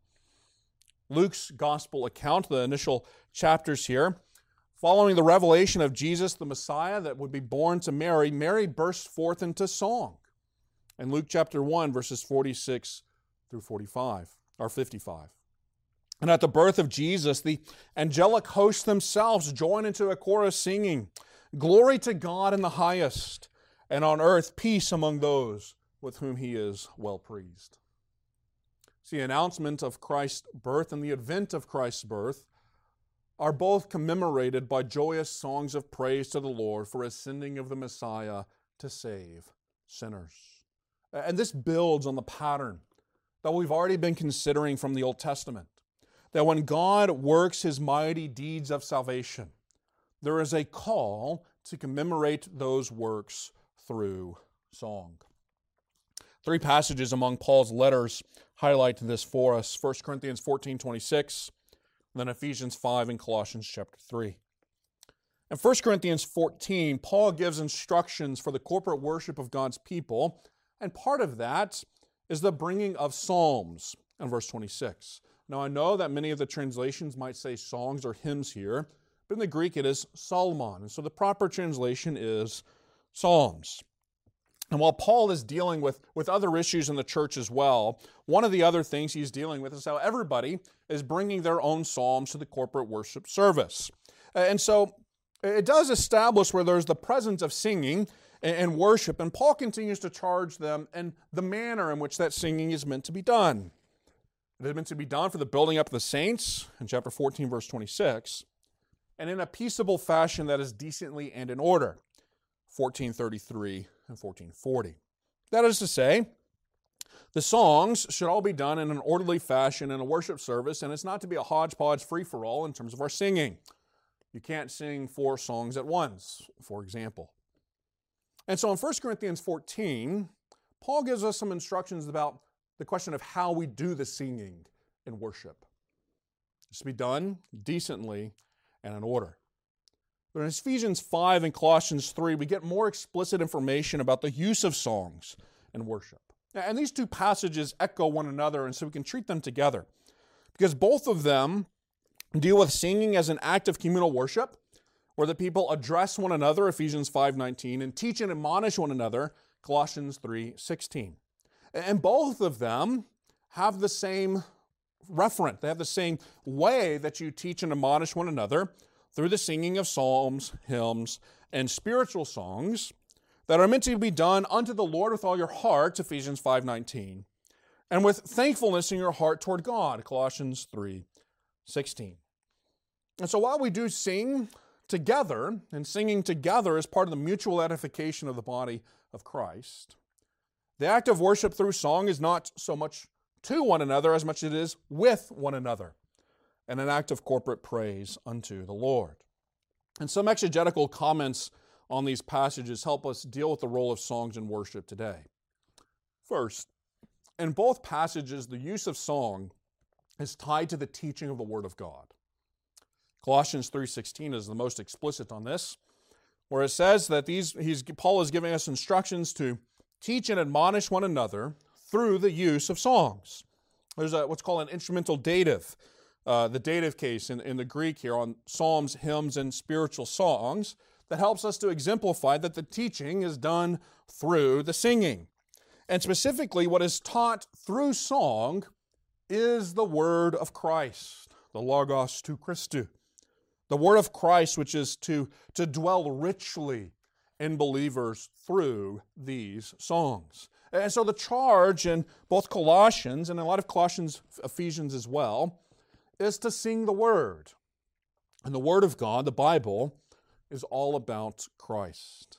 Luke's gospel account, the initial chapters here, following the revelation of Jesus, the Messiah that would be born to Mary, Mary burst forth into song. In Luke chapter 1, verses 46 through 45, or 55. And at the birth of Jesus, the angelic hosts themselves join into a chorus singing, "Glory to God in the highest, and on earth peace among those with whom He is well pleased." See, the announcement of Christ's birth and the event of Christ's birth are both commemorated by joyous songs of praise to the Lord for His sending of the Messiah to save sinners. And this builds on the pattern that we've already been considering from the Old Testament, that when God works His mighty deeds of salvation, there is a call to commemorate those works through song. Three passages among Paul's letters highlight this for us: 1 Corinthians 14:26, then Ephesians 5 and Colossians chapter 3. In 1 Corinthians 14, Paul gives instructions for the corporate worship of God's people, and part of that is the bringing of psalms in verse 26. Now, I know that many of the translations might say songs or hymns here, but in the Greek it is psalmon, and so the proper translation is psalms. And while Paul is dealing with other issues in the church as well, one of the other things he's dealing with is how everybody is bringing their own psalms to the corporate worship service. And so it does establish where there's the presence of singing and worship, and Paul continues to charge them in the manner in which that singing is meant to be done. It is meant to be done for the building up of the saints, in chapter 14, verse 26, and in a peaceable fashion that is decently and in order, 14:33 and 14:40. That is to say, the songs should all be done in an orderly fashion in a worship service, and it's not to be a hodgepodge free-for-all in terms of our singing. You can't sing 4 songs at once, for example. And so in 1 Corinthians 14, Paul gives us some instructions about the question of how we do the singing in worship. It's to be done decently and in order. But in Ephesians 5 and Colossians 3, we get more explicit information about the use of songs in worship. And these two passages echo one another, and so we can treat them together. because both of them deal with singing as an act of communal worship, where the people address one another, Ephesians 5:19, and teach and admonish one another, Colossians 3:16. And both of them have the same referent. They have the same way that you teach and admonish one another through the singing of psalms, hymns, and spiritual songs that are meant to be done unto the Lord with all your heart, Ephesians 5:19, and with thankfulness in your heart toward God, Colossians 3:16. And so while we do sing together, and singing together is part of the mutual edification of the body of Christ, the act of worship through song is not so much to one another as much as it is with one another, and an act of corporate praise unto the Lord. And some exegetical comments on these passages help us deal with the role of songs in worship today. First, in both passages, the use of song is tied to the teaching of the Word of God. Colossians 3:16 is the most explicit on this, where it says that Paul is giving us instructions to teach and admonish one another through the use of songs. There's what's called an instrumental dative, the dative case in the Greek here on psalms, hymns, and spiritual songs that helps us to exemplify that the teaching is done through the singing. And specifically, what is taught through song is the word of Christ, the Logos tu Christou. The word of Christ, which is to dwell richly in believers through these songs. And so the charge in both Colossians, and a lot of Colossians, Ephesians as well, is to sing the Word. And the Word of God, the Bible, is all about Christ.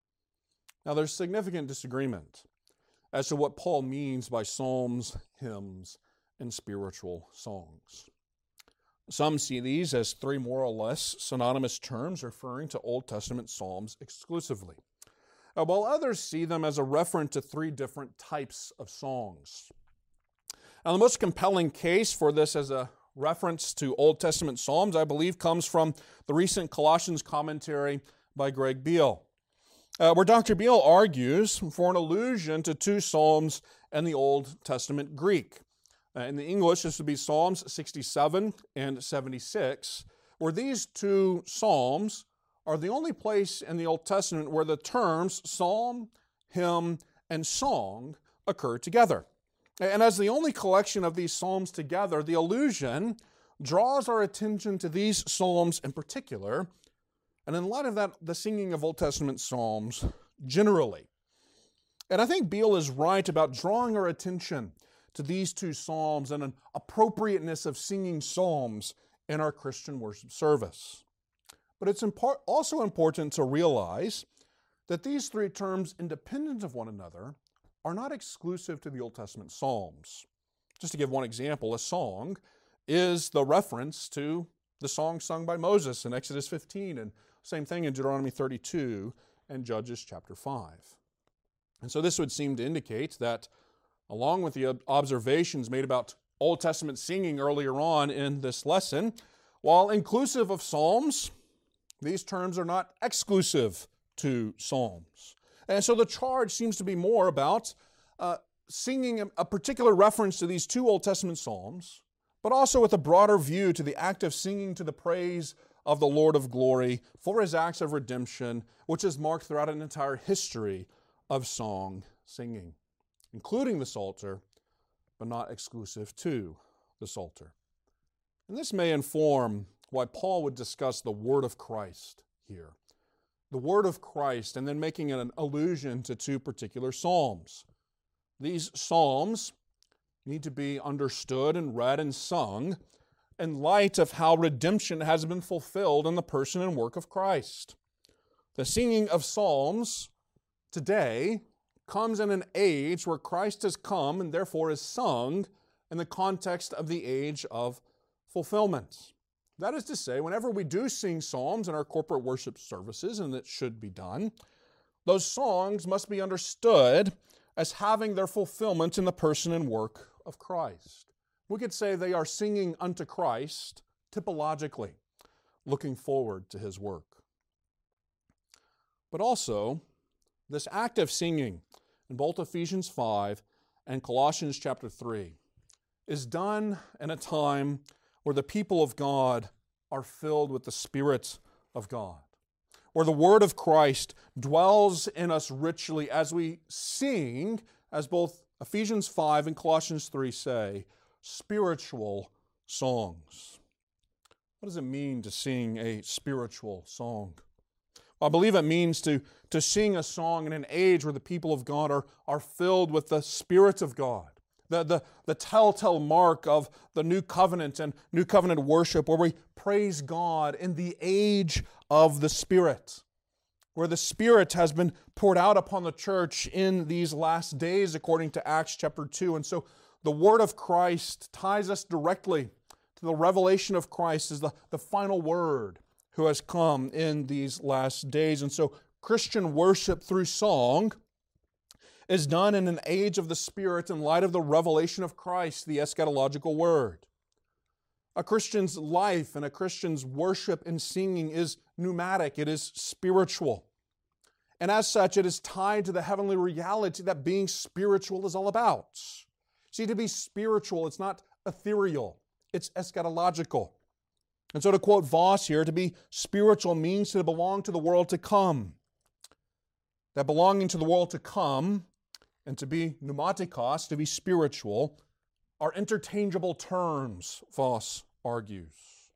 Now there's significant disagreement as to what Paul means by psalms, hymns, and spiritual songs. Some see these as three more or less synonymous terms referring to Old Testament psalms exclusively, while others see them as a reference to three different types of songs. Now, the most compelling case for this as a reference to Old Testament psalms, I believe, comes from the recent Colossians commentary by Greg Beale, where Dr. Beale argues for an allusion to two psalms in the Old Testament Greek. In the English, this would be Psalms 67 and 76, where these two psalms are the only place in the Old Testament where the terms psalm, hymn, and song occur together. And as the only collection of these psalms together, the allusion draws our attention to these psalms in particular, and in light of that, the singing of Old Testament psalms generally. And I think Beale is right about drawing our attention to these two psalms and an appropriateness of singing psalms in our Christian worship service. But it's also important to realize that these three terms, independent of one another, are not exclusive to the Old Testament psalms. Just to give one example, a song is the reference to the song sung by Moses in Exodus 15, and same thing in Deuteronomy 32 and Judges chapter 5. And so this would seem to indicate that along with the observations made about Old Testament singing earlier on in this lesson, while inclusive of psalms, these terms are not exclusive to psalms. And so the charge seems to be more about singing a particular reference to these two Old Testament psalms, but also with a broader view to the act of singing to the praise of the Lord of glory for His acts of redemption, which is marked throughout an entire history of song singing, including the Psalter, but not exclusive to the Psalter. And this may inform why Paul would discuss the word of Christ here. The word of Christ, and then making an allusion to two particular psalms. These psalms need to be understood and read and sung in light of how redemption has been fulfilled in the person and work of Christ. The singing of psalms today comes in an age where Christ has come and therefore is sung in the context of the age of fulfillment. That is to say, whenever we do sing psalms in our corporate worship services, and it should be done, those songs must be understood as having their fulfillment in the person and work of Christ. We could say they are singing unto Christ typologically, looking forward to His work. But also, this act of singing in both Ephesians 5 and Colossians chapter 3 is done in a time where the people of God are filled with the Spirit of God, where the Word of Christ dwells in us richly as we sing, as both Ephesians 5 and Colossians 3 say, spiritual songs. What does it mean to sing a spiritual song? Well, I believe it means to sing a song in an age where the people of God are filled with the Spirit of God. The telltale mark of the new covenant and new covenant worship, where we praise God in the age of the Spirit, where the Spirit has been poured out upon the church in these last days, according to Acts chapter 2. And so the Word of Christ ties us directly to the revelation of Christ as the final Word who has come in these last days. And so Christian worship through song is done in an age of the Spirit in light of the revelation of Christ, the eschatological Word. A Christian's life and a Christian's worship and singing is pneumatic, it is spiritual. And as such, it is tied to the heavenly reality that being spiritual is all about. See, to be spiritual, it's not ethereal, it's eschatological. And so to quote Voss here, to be spiritual means to belong to the world to come. That belonging to the world to come and to be pneumatikos, to be spiritual, are interchangeable terms, Voss argues.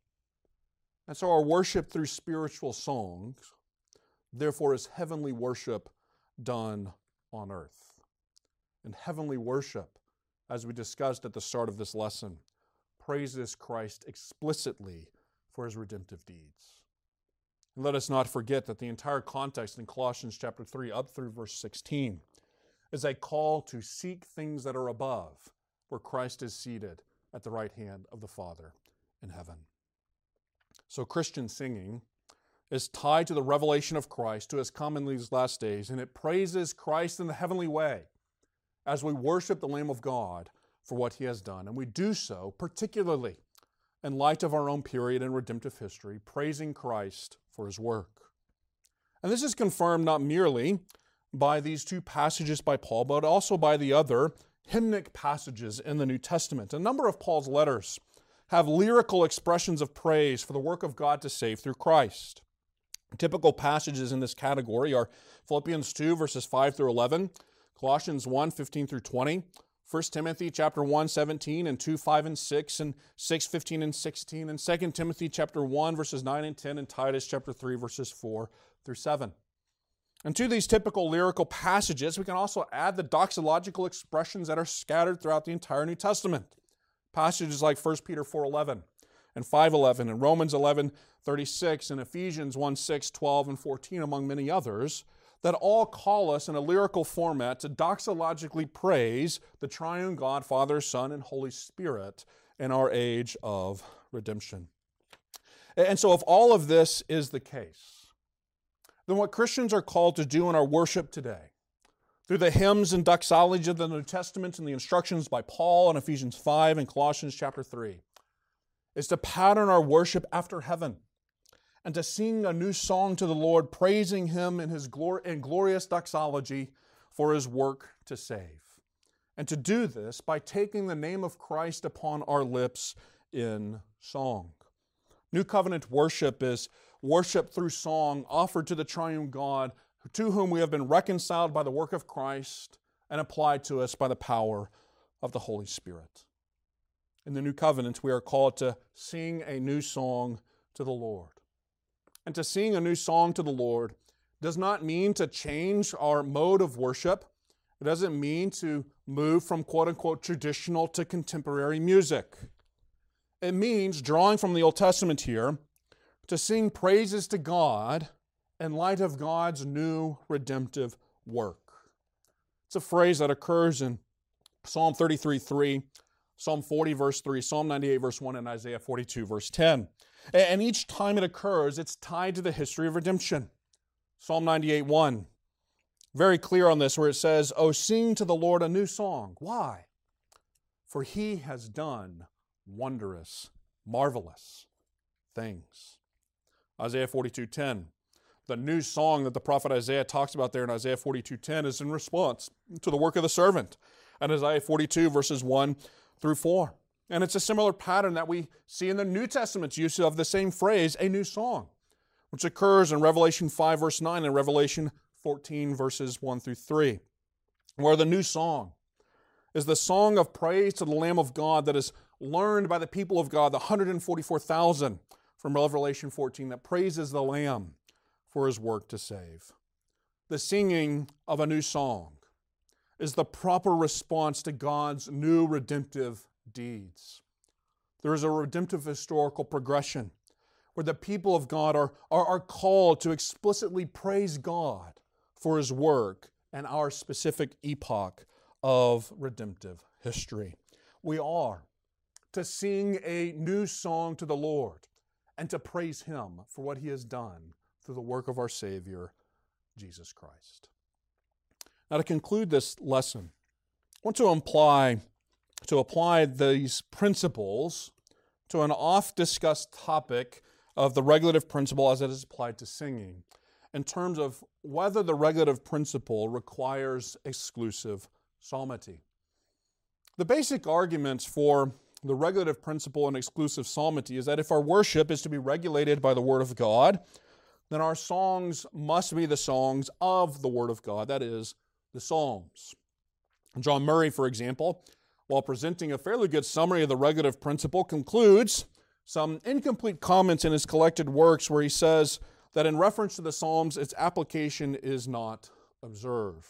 And so our worship through spiritual songs, therefore, is heavenly worship done on earth. And heavenly worship, as we discussed at the start of this lesson, praises Christ explicitly for His redemptive deeds. And let us not forget that the entire context in Colossians chapter 3 up through verse 16 is a call to seek things that are above, where Christ is seated at the right hand of the Father in heaven. So Christian singing is tied to the revelation of Christ who has come in these last days, and it praises Christ in the heavenly way as we worship the Lamb of God for what He has done. And we do so particularly in light of our own period in redemptive history, praising Christ for His work. And this is confirmed not merely by these two passages by Paul, but also by the other hymnic passages in the New Testament. A number of Paul's letters have lyrical expressions of praise for the work of God to save through Christ. Typical passages in this category are Philippians 2, verses 5 through 11, Colossians 1, 15 through 20, 1 Timothy chapter 1, 17, and 2, 5 and 6, and 6, 15 and 16, and 2 Timothy chapter 1, verses 9 and 10, and Titus chapter 3, verses 4 through 7. And to these typical lyrical passages, we can also add the doxological expressions that are scattered throughout the entire New Testament. Passages like 1 Peter 4:11 and 5:11 and Romans 11:36 and Ephesians 1:6, 12, and 14, among many others, that all call us in a lyrical format to doxologically praise the triune God, Father, Son, and Holy Spirit in our age of redemption. And so if all of this is the case, then what Christians are called to do in our worship today, through the hymns and doxology of the New Testament and the instructions by Paul in Ephesians 5 and Colossians chapter 3, is to pattern our worship after heaven and to sing a new song to the Lord, praising Him in His glorious doxology for His work to save. And to do this by taking the name of Christ upon our lips in song. New covenant worship is worship through song offered to the triune God, to whom we have been reconciled by the work of Christ and applied to us by the power of the Holy Spirit. In the new covenant, we are called to sing a new song to the Lord. And to sing a new song to the Lord does not mean to change our mode of worship. It doesn't mean to move from quote-unquote traditional to contemporary music. It means, drawing from the Old Testament here, to sing praises to God in light of God's new redemptive work. It's a phrase that occurs in Psalm 33:3, Psalm 40 verse 3, Psalm 98 verse 1, and Isaiah 42 verse 10. And each time it occurs, it's tied to the history of redemption. Psalm 98:1, very clear on this, where it says, "Oh, sing to the Lord a new song." Why? For He has done wondrous, marvelous things. Isaiah 42:10, the new song that the prophet Isaiah talks about there in Isaiah 42:10 is in response to the work of the servant. And Isaiah 42 verses 1 through 4. And it's a similar pattern that we see in the New Testament's use of the same phrase, a new song, which occurs in Revelation 5, verse 9, and Revelation 14, verses 1 through 3, where the new song is the song of praise to the Lamb of God that is learned by the people of God, the 144,000 from Revelation 14, that praises the Lamb for his work to save. The singing of a new song is the proper response to God's new redemptive deeds. There is a redemptive historical progression where the people of God are called to explicitly praise God for his work and our specific epoch of redemptive history. We are to sing a new song to the Lord and to praise him for what he has done through the work of our Savior, Jesus Christ. Now, to conclude this lesson, I want to apply these principles to an oft-discussed topic of the regulative principle as it is applied to singing, in terms of whether the regulative principle requires exclusive psalmody. The basic arguments for the regulative principle and exclusive psalmody is that if our worship is to be regulated by the Word of God, then our songs must be the songs of the Word of God, that is, the Psalms. John Murray, for example, while presenting a fairly good summary of the regulative principle, concludes some incomplete comments in his collected works where he says that in reference to the Psalms, its application is not observed.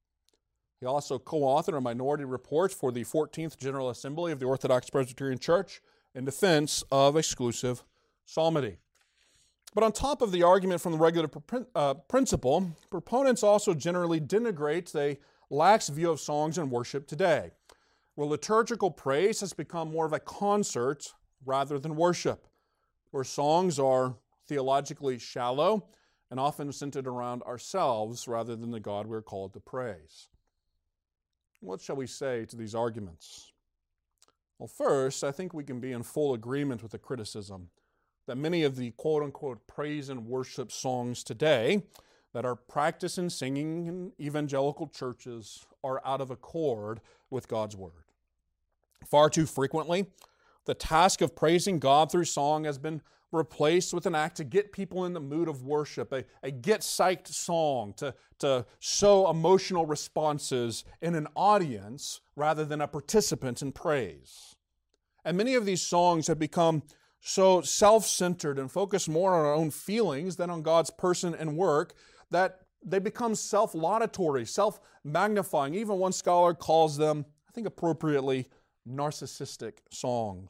He also co-authored a minority report for the 14th General Assembly of the Orthodox Presbyterian Church in defense of exclusive psalmody. But on top of the argument from the regulative principle, proponents also generally denigrate a lax view of songs and worship today, where liturgical praise has become more of a concert rather than worship, where songs are theologically shallow and often centered around ourselves rather than the God we're called to praise. What shall we say to these arguments? Well, first, I think we can be in full agreement with the criticism that many of the quote-unquote praise and worship songs today that are practiced in singing in evangelical churches are out of accord with God's Word. Far too frequently, the task of praising God through song has been replaced with an act to get people in the mood of worship, a get-psyched song to show emotional responses in an audience rather than a participant in praise. And many of these songs have become so self-centered and focus more on our own feelings than on God's person and work that they become self-laudatory, self-magnifying. Even one scholar calls them, I think appropriately, narcissistic songs.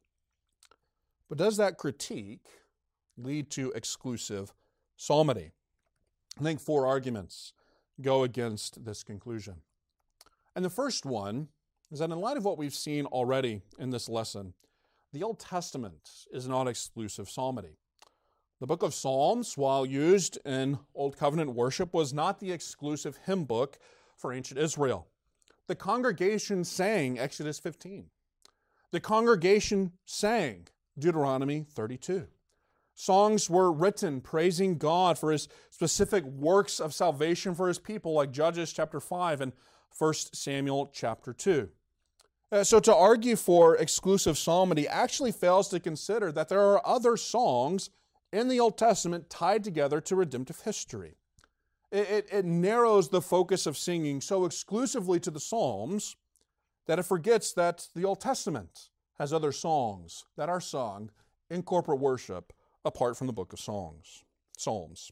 But does that critique lead to exclusive psalmody? I think 4 arguments go against this conclusion. And the first one is that in light of what we've seen already in this lesson, the Old Testament is not exclusive psalmody. The book of Psalms, while used in Old Covenant worship, was not the exclusive hymn book for ancient Israel. The congregation sang Exodus 15. The congregation sang Deuteronomy 32. Songs were written praising God for his specific works of salvation for his people, like Judges chapter 5 and 1 Samuel chapter 2. So to argue for exclusive psalmody actually fails to consider that there are other songs in the Old Testament tied together to redemptive history. It narrows the focus of singing so exclusively to the Psalms that it forgets that the Old Testament has other songs that are sung in corporate worship apart from the book of Psalms.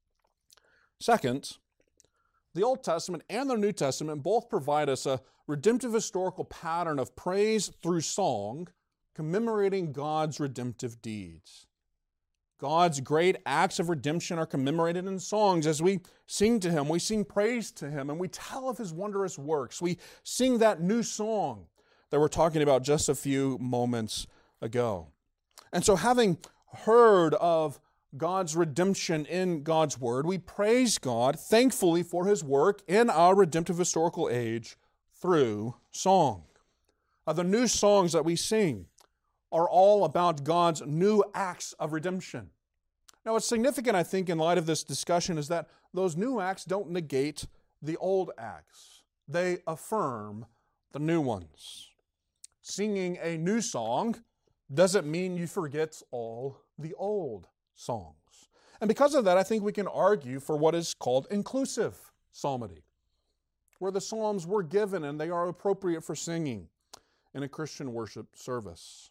Second, the Old Testament and the New Testament both provide us a redemptive historical pattern of praise through song, commemorating God's redemptive deeds. God's great acts of redemption are commemorated in songs. As we sing to him, we sing praise to him, and we tell of his wondrous works. We sing that new song that we're talking about just a few moments ago. And so having heard of God's redemption in God's Word, we praise God thankfully for his work in our redemptive historical age through song. The new songs that we sing are all about God's new acts of redemption. Now, what's significant, I think, in light of this discussion is that those new acts don't negate the old acts. They affirm the new ones. singing a new song doesn't mean you forget all the old songs. And because of that, I think we can argue for what is called inclusive psalmody, where the psalms were given and they are appropriate for singing in a Christian worship service.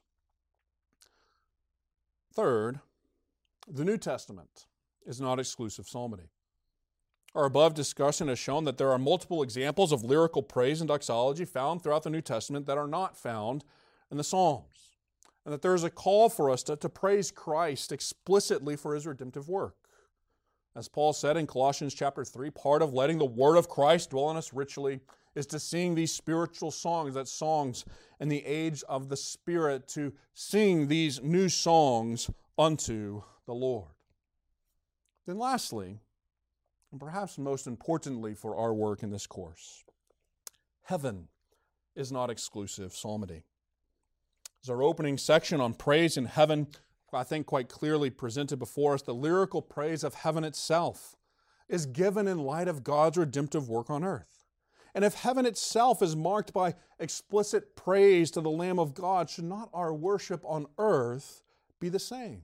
Third, the New Testament is not exclusive psalmody. Our above discussion has shown that there are multiple examples of lyrical praise and doxology found throughout the New Testament that are not found in the Psalms, and that there is a call for us to praise Christ explicitly for His redemptive work. As Paul said in Colossians chapter 3, part of letting the word of Christ dwell in us richly is to sing these spiritual songs, that's songs in the age of the Spirit, to sing these new songs unto the Lord. Then lastly, and perhaps most importantly for our work in this course, heaven is not exclusive psalmody. As our opening section on praise in heaven, I think quite clearly presented before us, the lyrical praise of heaven itself is given in light of God's redemptive work on earth. And if heaven itself is marked by explicit praise to the Lamb of God, should not our worship on earth be the same?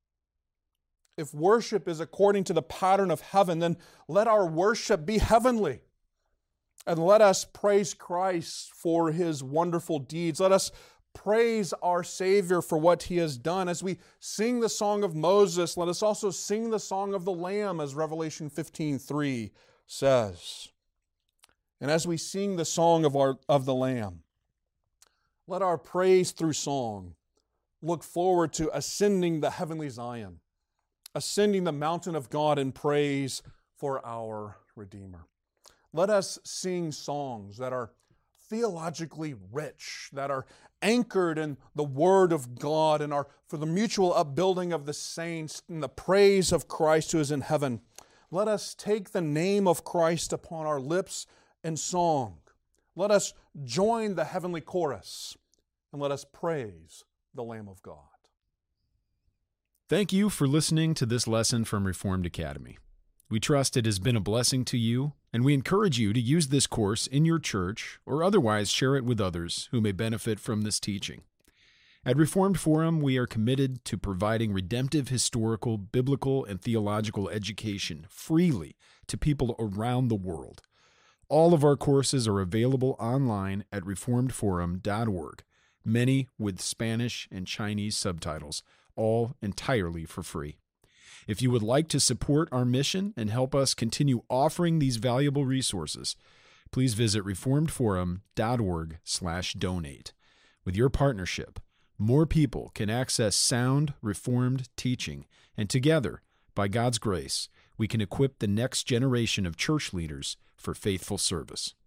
If worship is according to the pattern of heaven, then let our worship be heavenly. And let us praise Christ for His wonderful deeds. Let us praise our Savior for what He has done. As we sing the song of Moses, let us also sing the song of the Lamb, as Revelation 15:3 says. And as we sing the song of the Lamb, let our praise through song look forward to ascending the heavenly Zion, ascending the mountain of God in praise for our Redeemer. Let us sing songs that are theologically rich, that are anchored in the Word of God and are for the mutual upbuilding of the saints and the praise of Christ who is in heaven. Let us take the name of Christ upon our lips in song. Let us join the heavenly chorus and let us praise the Lamb of God. Thank you for listening to this lesson from Reformed Academy. We trust it has been a blessing to you, and we encourage you to use this course in your church or otherwise share it with others who may benefit from this teaching. At Reformed Forum, we are committed to providing redemptive historical, biblical, and theological education freely to people around the world. All of our courses are available online at reformedforum.org, many with Spanish and Chinese subtitles, all entirely for free. If you would like to support our mission and help us continue offering these valuable resources, please visit reformedforum.org/donate. With your partnership, more people can access sound, Reformed teaching, and together, by God's grace, we can equip the next generation of church leaders for faithful service.